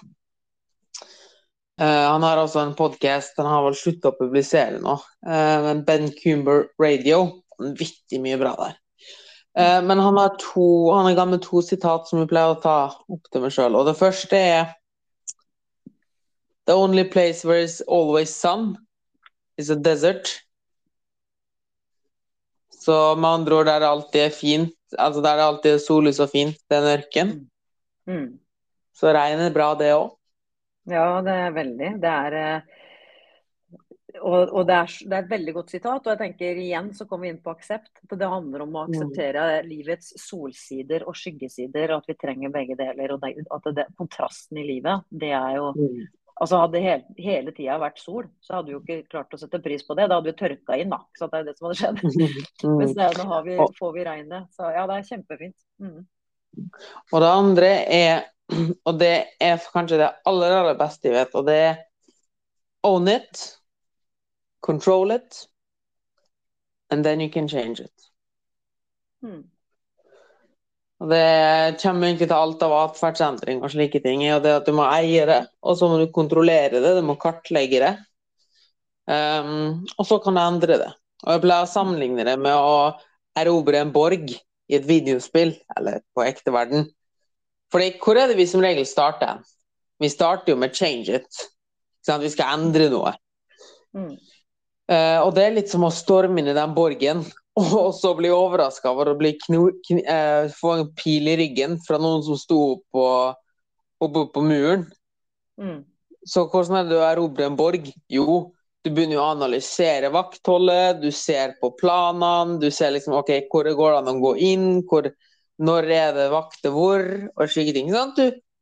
Han har også en podcast, han har vel sluttet å publisere nå, men Vancouver Radio, vittig mye bra der. Men han er gang med 2 sitat som jeg pleier å ta opp til meg selv, og det første er The only place where it's always sun is a desert. Så med andre ord, der det alltid er fint, altså der det alltid er sollys og fint, det er en ørken. Så regn er bra det også. Ja, det er veldig. Det er, og det er et veldig godt sitat, og jeg tenker igjen så kommer vi inn på aksept. For det handler om å akseptere livets solsider og skyggesider, og at vi trenger begge deler. Og at kontrasten i livet, det er jo altså hadde hele tida vært sol, så hadde vi jo ikke klart å sette pris på det. Da hadde vi tørka inn, da. Så det er det som hadde skjedd. Mens nå får vi regnet. Så ja, det er kjempefint. Og det andre er, og det er kanskje det aller beste jeg vet, og det er own it, control it, and then you can change it. Og det kommer ikke til alt av atferdsendring og slike ting, og det at du må eie det, og så må du kontrollere det, du må kartlegge det, og så kan du endre det. Og jeg pleier å sammenligne det med å erobre en borg i et videospill, eller på ekte verden. Fordi hvor er det vi som regel starter? Vi starter jo med change it, sånn at vi skal endre noe. Og det er litt som å storme inn i den borgen, og så bli overrasket over å få en pil i ryggen fra noen som sto oppe på muren. Så hvordan er det å erobre en borg? Jo, du begynner jo å analysere vaktholdet, du ser på planene, du ser liksom, ok, hvor går det an å gå inn, når er det vakter hvor, og slike ting, sant?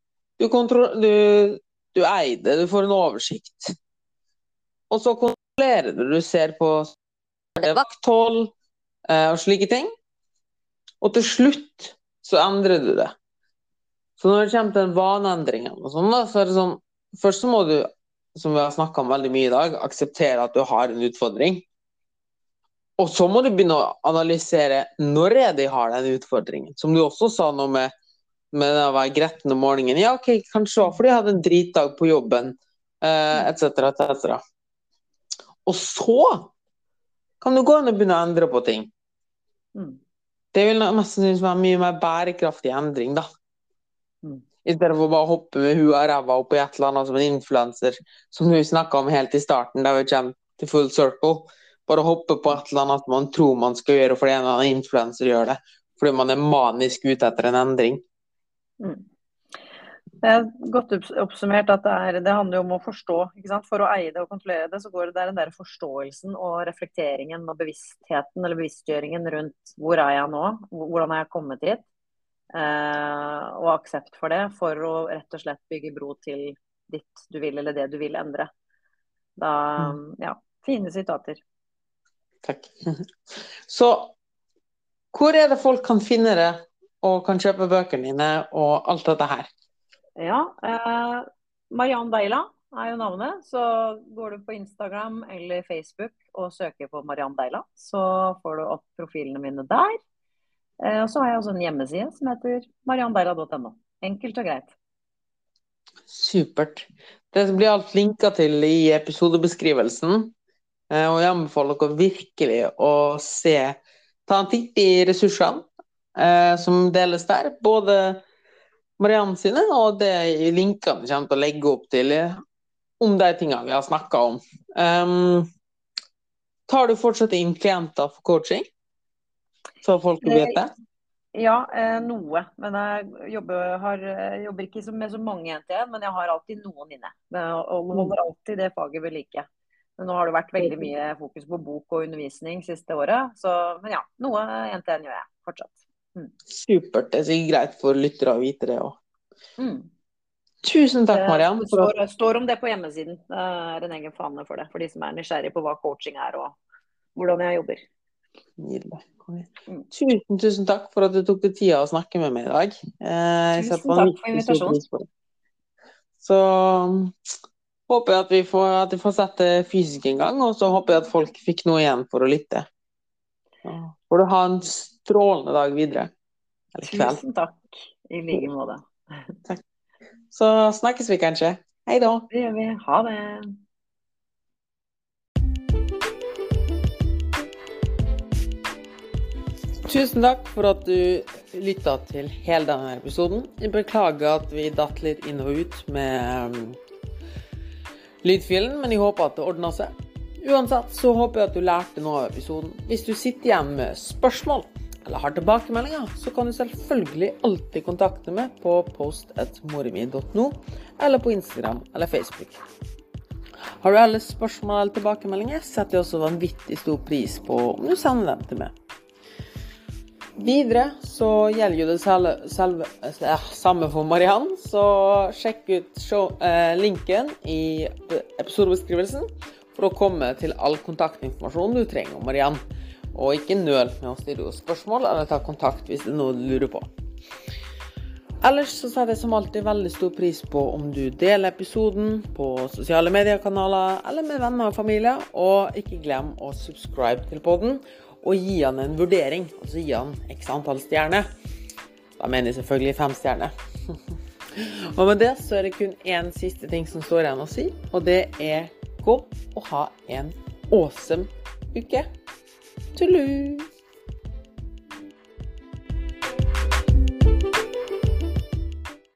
Du eier det, du får en oversikt. Og så kontrollerer du ser på vakthold, og slike ting. Og til slutt så endrer du det. Så når det kommer til den vaneendringen og sånn da, så er det sånn, først så må du, som vi har snakket om veldig mye i dag, akseptere at du har en utfordring. Og så må du begynne å analysere når er det jeg har den utfordringen. Som du også sa noe med å være gretten om morgenen. Ja, ok, kanskje fordi jeg hadde en dritdag på jobben, etc. Og så kan du gå inn og begynne å endre på ting. Det vil mest sannsynlig være mye mer bærekraftig endring da. I stedet for bare å hoppe med huet og ræva opp i et eller annet som en influencer, som vi snakket om helt i starten, der vi kommer til full circle. Bare hoppe på et eller annet man tror man skal gjøre fordi en annen influencer gjør det. Fordi man er manisk ute etter en endring. Det er godt oppsummert at det handler jo om å forstå, ikke sant? For å eie det og kontrollere det, så går det den der forståelsen og reflekteringen og bevisstheten eller bevisstgjøringen rundt hvor er jeg nå, hvordan er jeg kommet hit, og aksept for det, for å rett og slett bygge bro til ditt du vil eller det du vil endre. Da, ja, fine sitater. Takk. Så, hvor er det folk kan finne det og kan kjøpe bøkene dine og alt dette her? Ja, Marianne Deila er jo navnet, så går du på Instagram eller Facebook og søker på Marianne Deila, så får du opp profilene mine der. Og så har jeg også en hjemmeside som heter mariannedeila.no. Enkelt og greit. Supert. Det blir alt linket til i episodebeskrivelsen, og jeg anbefaler dere virkelig å ta en titt i ressursene som deles der, både Marianne sine, og det i linkene vi kommer til å legge opp til om de tingene vi har snakket om. Tar du fortsatt inn klienter for coaching? Så folk vet det? Ja, noe. Men jeg jobber ikke med så mange jenter, men jeg har alltid noen inne. Og holder alltid det faget ved like. Men nå har det vært veldig mye fokus på bok og undervisning siste året. Men ja, noe jenter gjør jeg fortsatt. Supert, det er sikkert greit for lyttere å vite det også. Tusen takk, Marianne. Det står om det på hjemmesiden. Det er en egen fane for det, for de som er nysgjerrige på hva coaching er og hvordan jeg jobber. Tusen takk for at du tok deg tida å snakke med meg i dag. Tusen takk for invitasjonen. Så håper jeg at vi får sett det fysisk en gang, og så håper jeg at folk fikk noe igjen for å lytte. Så får du ha en strålende dag videre. Eller kveld. Tusen takk, i like måte. Takk. Så snakkes vi kanskje. Hei da. Det gjør vi. Ha det. Tusen takk for at du lyttet til hele denne episoden. Jeg beklager at vi datt litt inn og ut med lydfilen, men jeg håper at det ordnet seg. Uansett så håper jeg at du lærte noe av episoden. Hvis du sitter igjen med spørsmål eller har tilbakemeldinger, så kan du selvfølgelig alltid kontakte meg på post@morimi.no eller på Instagram eller Facebook. Har du ellers spørsmål eller tilbakemeldinger, setter jeg også vanvittig stor pris på om du sender dem til meg. Videre så gjelder jo det samme for Mariann, så sjekk ut linken i episodebeskrivelsen for å komme til all kontaktinformasjon du trenger om Mariann. Og ikke nøl med å stille spørsmål eller ta kontakt hvis det er noe du lurer på. Ellers så setter jeg som alltid veldig stor pris på om du deler episoden på sosiale mediekanaler eller med venner og familie, og ikke glem å subscribe til podden og gi han en vurdering, altså gi han x antall stjerner. Da mener jeg selvfølgelig 5 stjerner. Og med det så er det kun en siste ting som står igjen å si, og det er gå og ha en awesome uke. Tullu!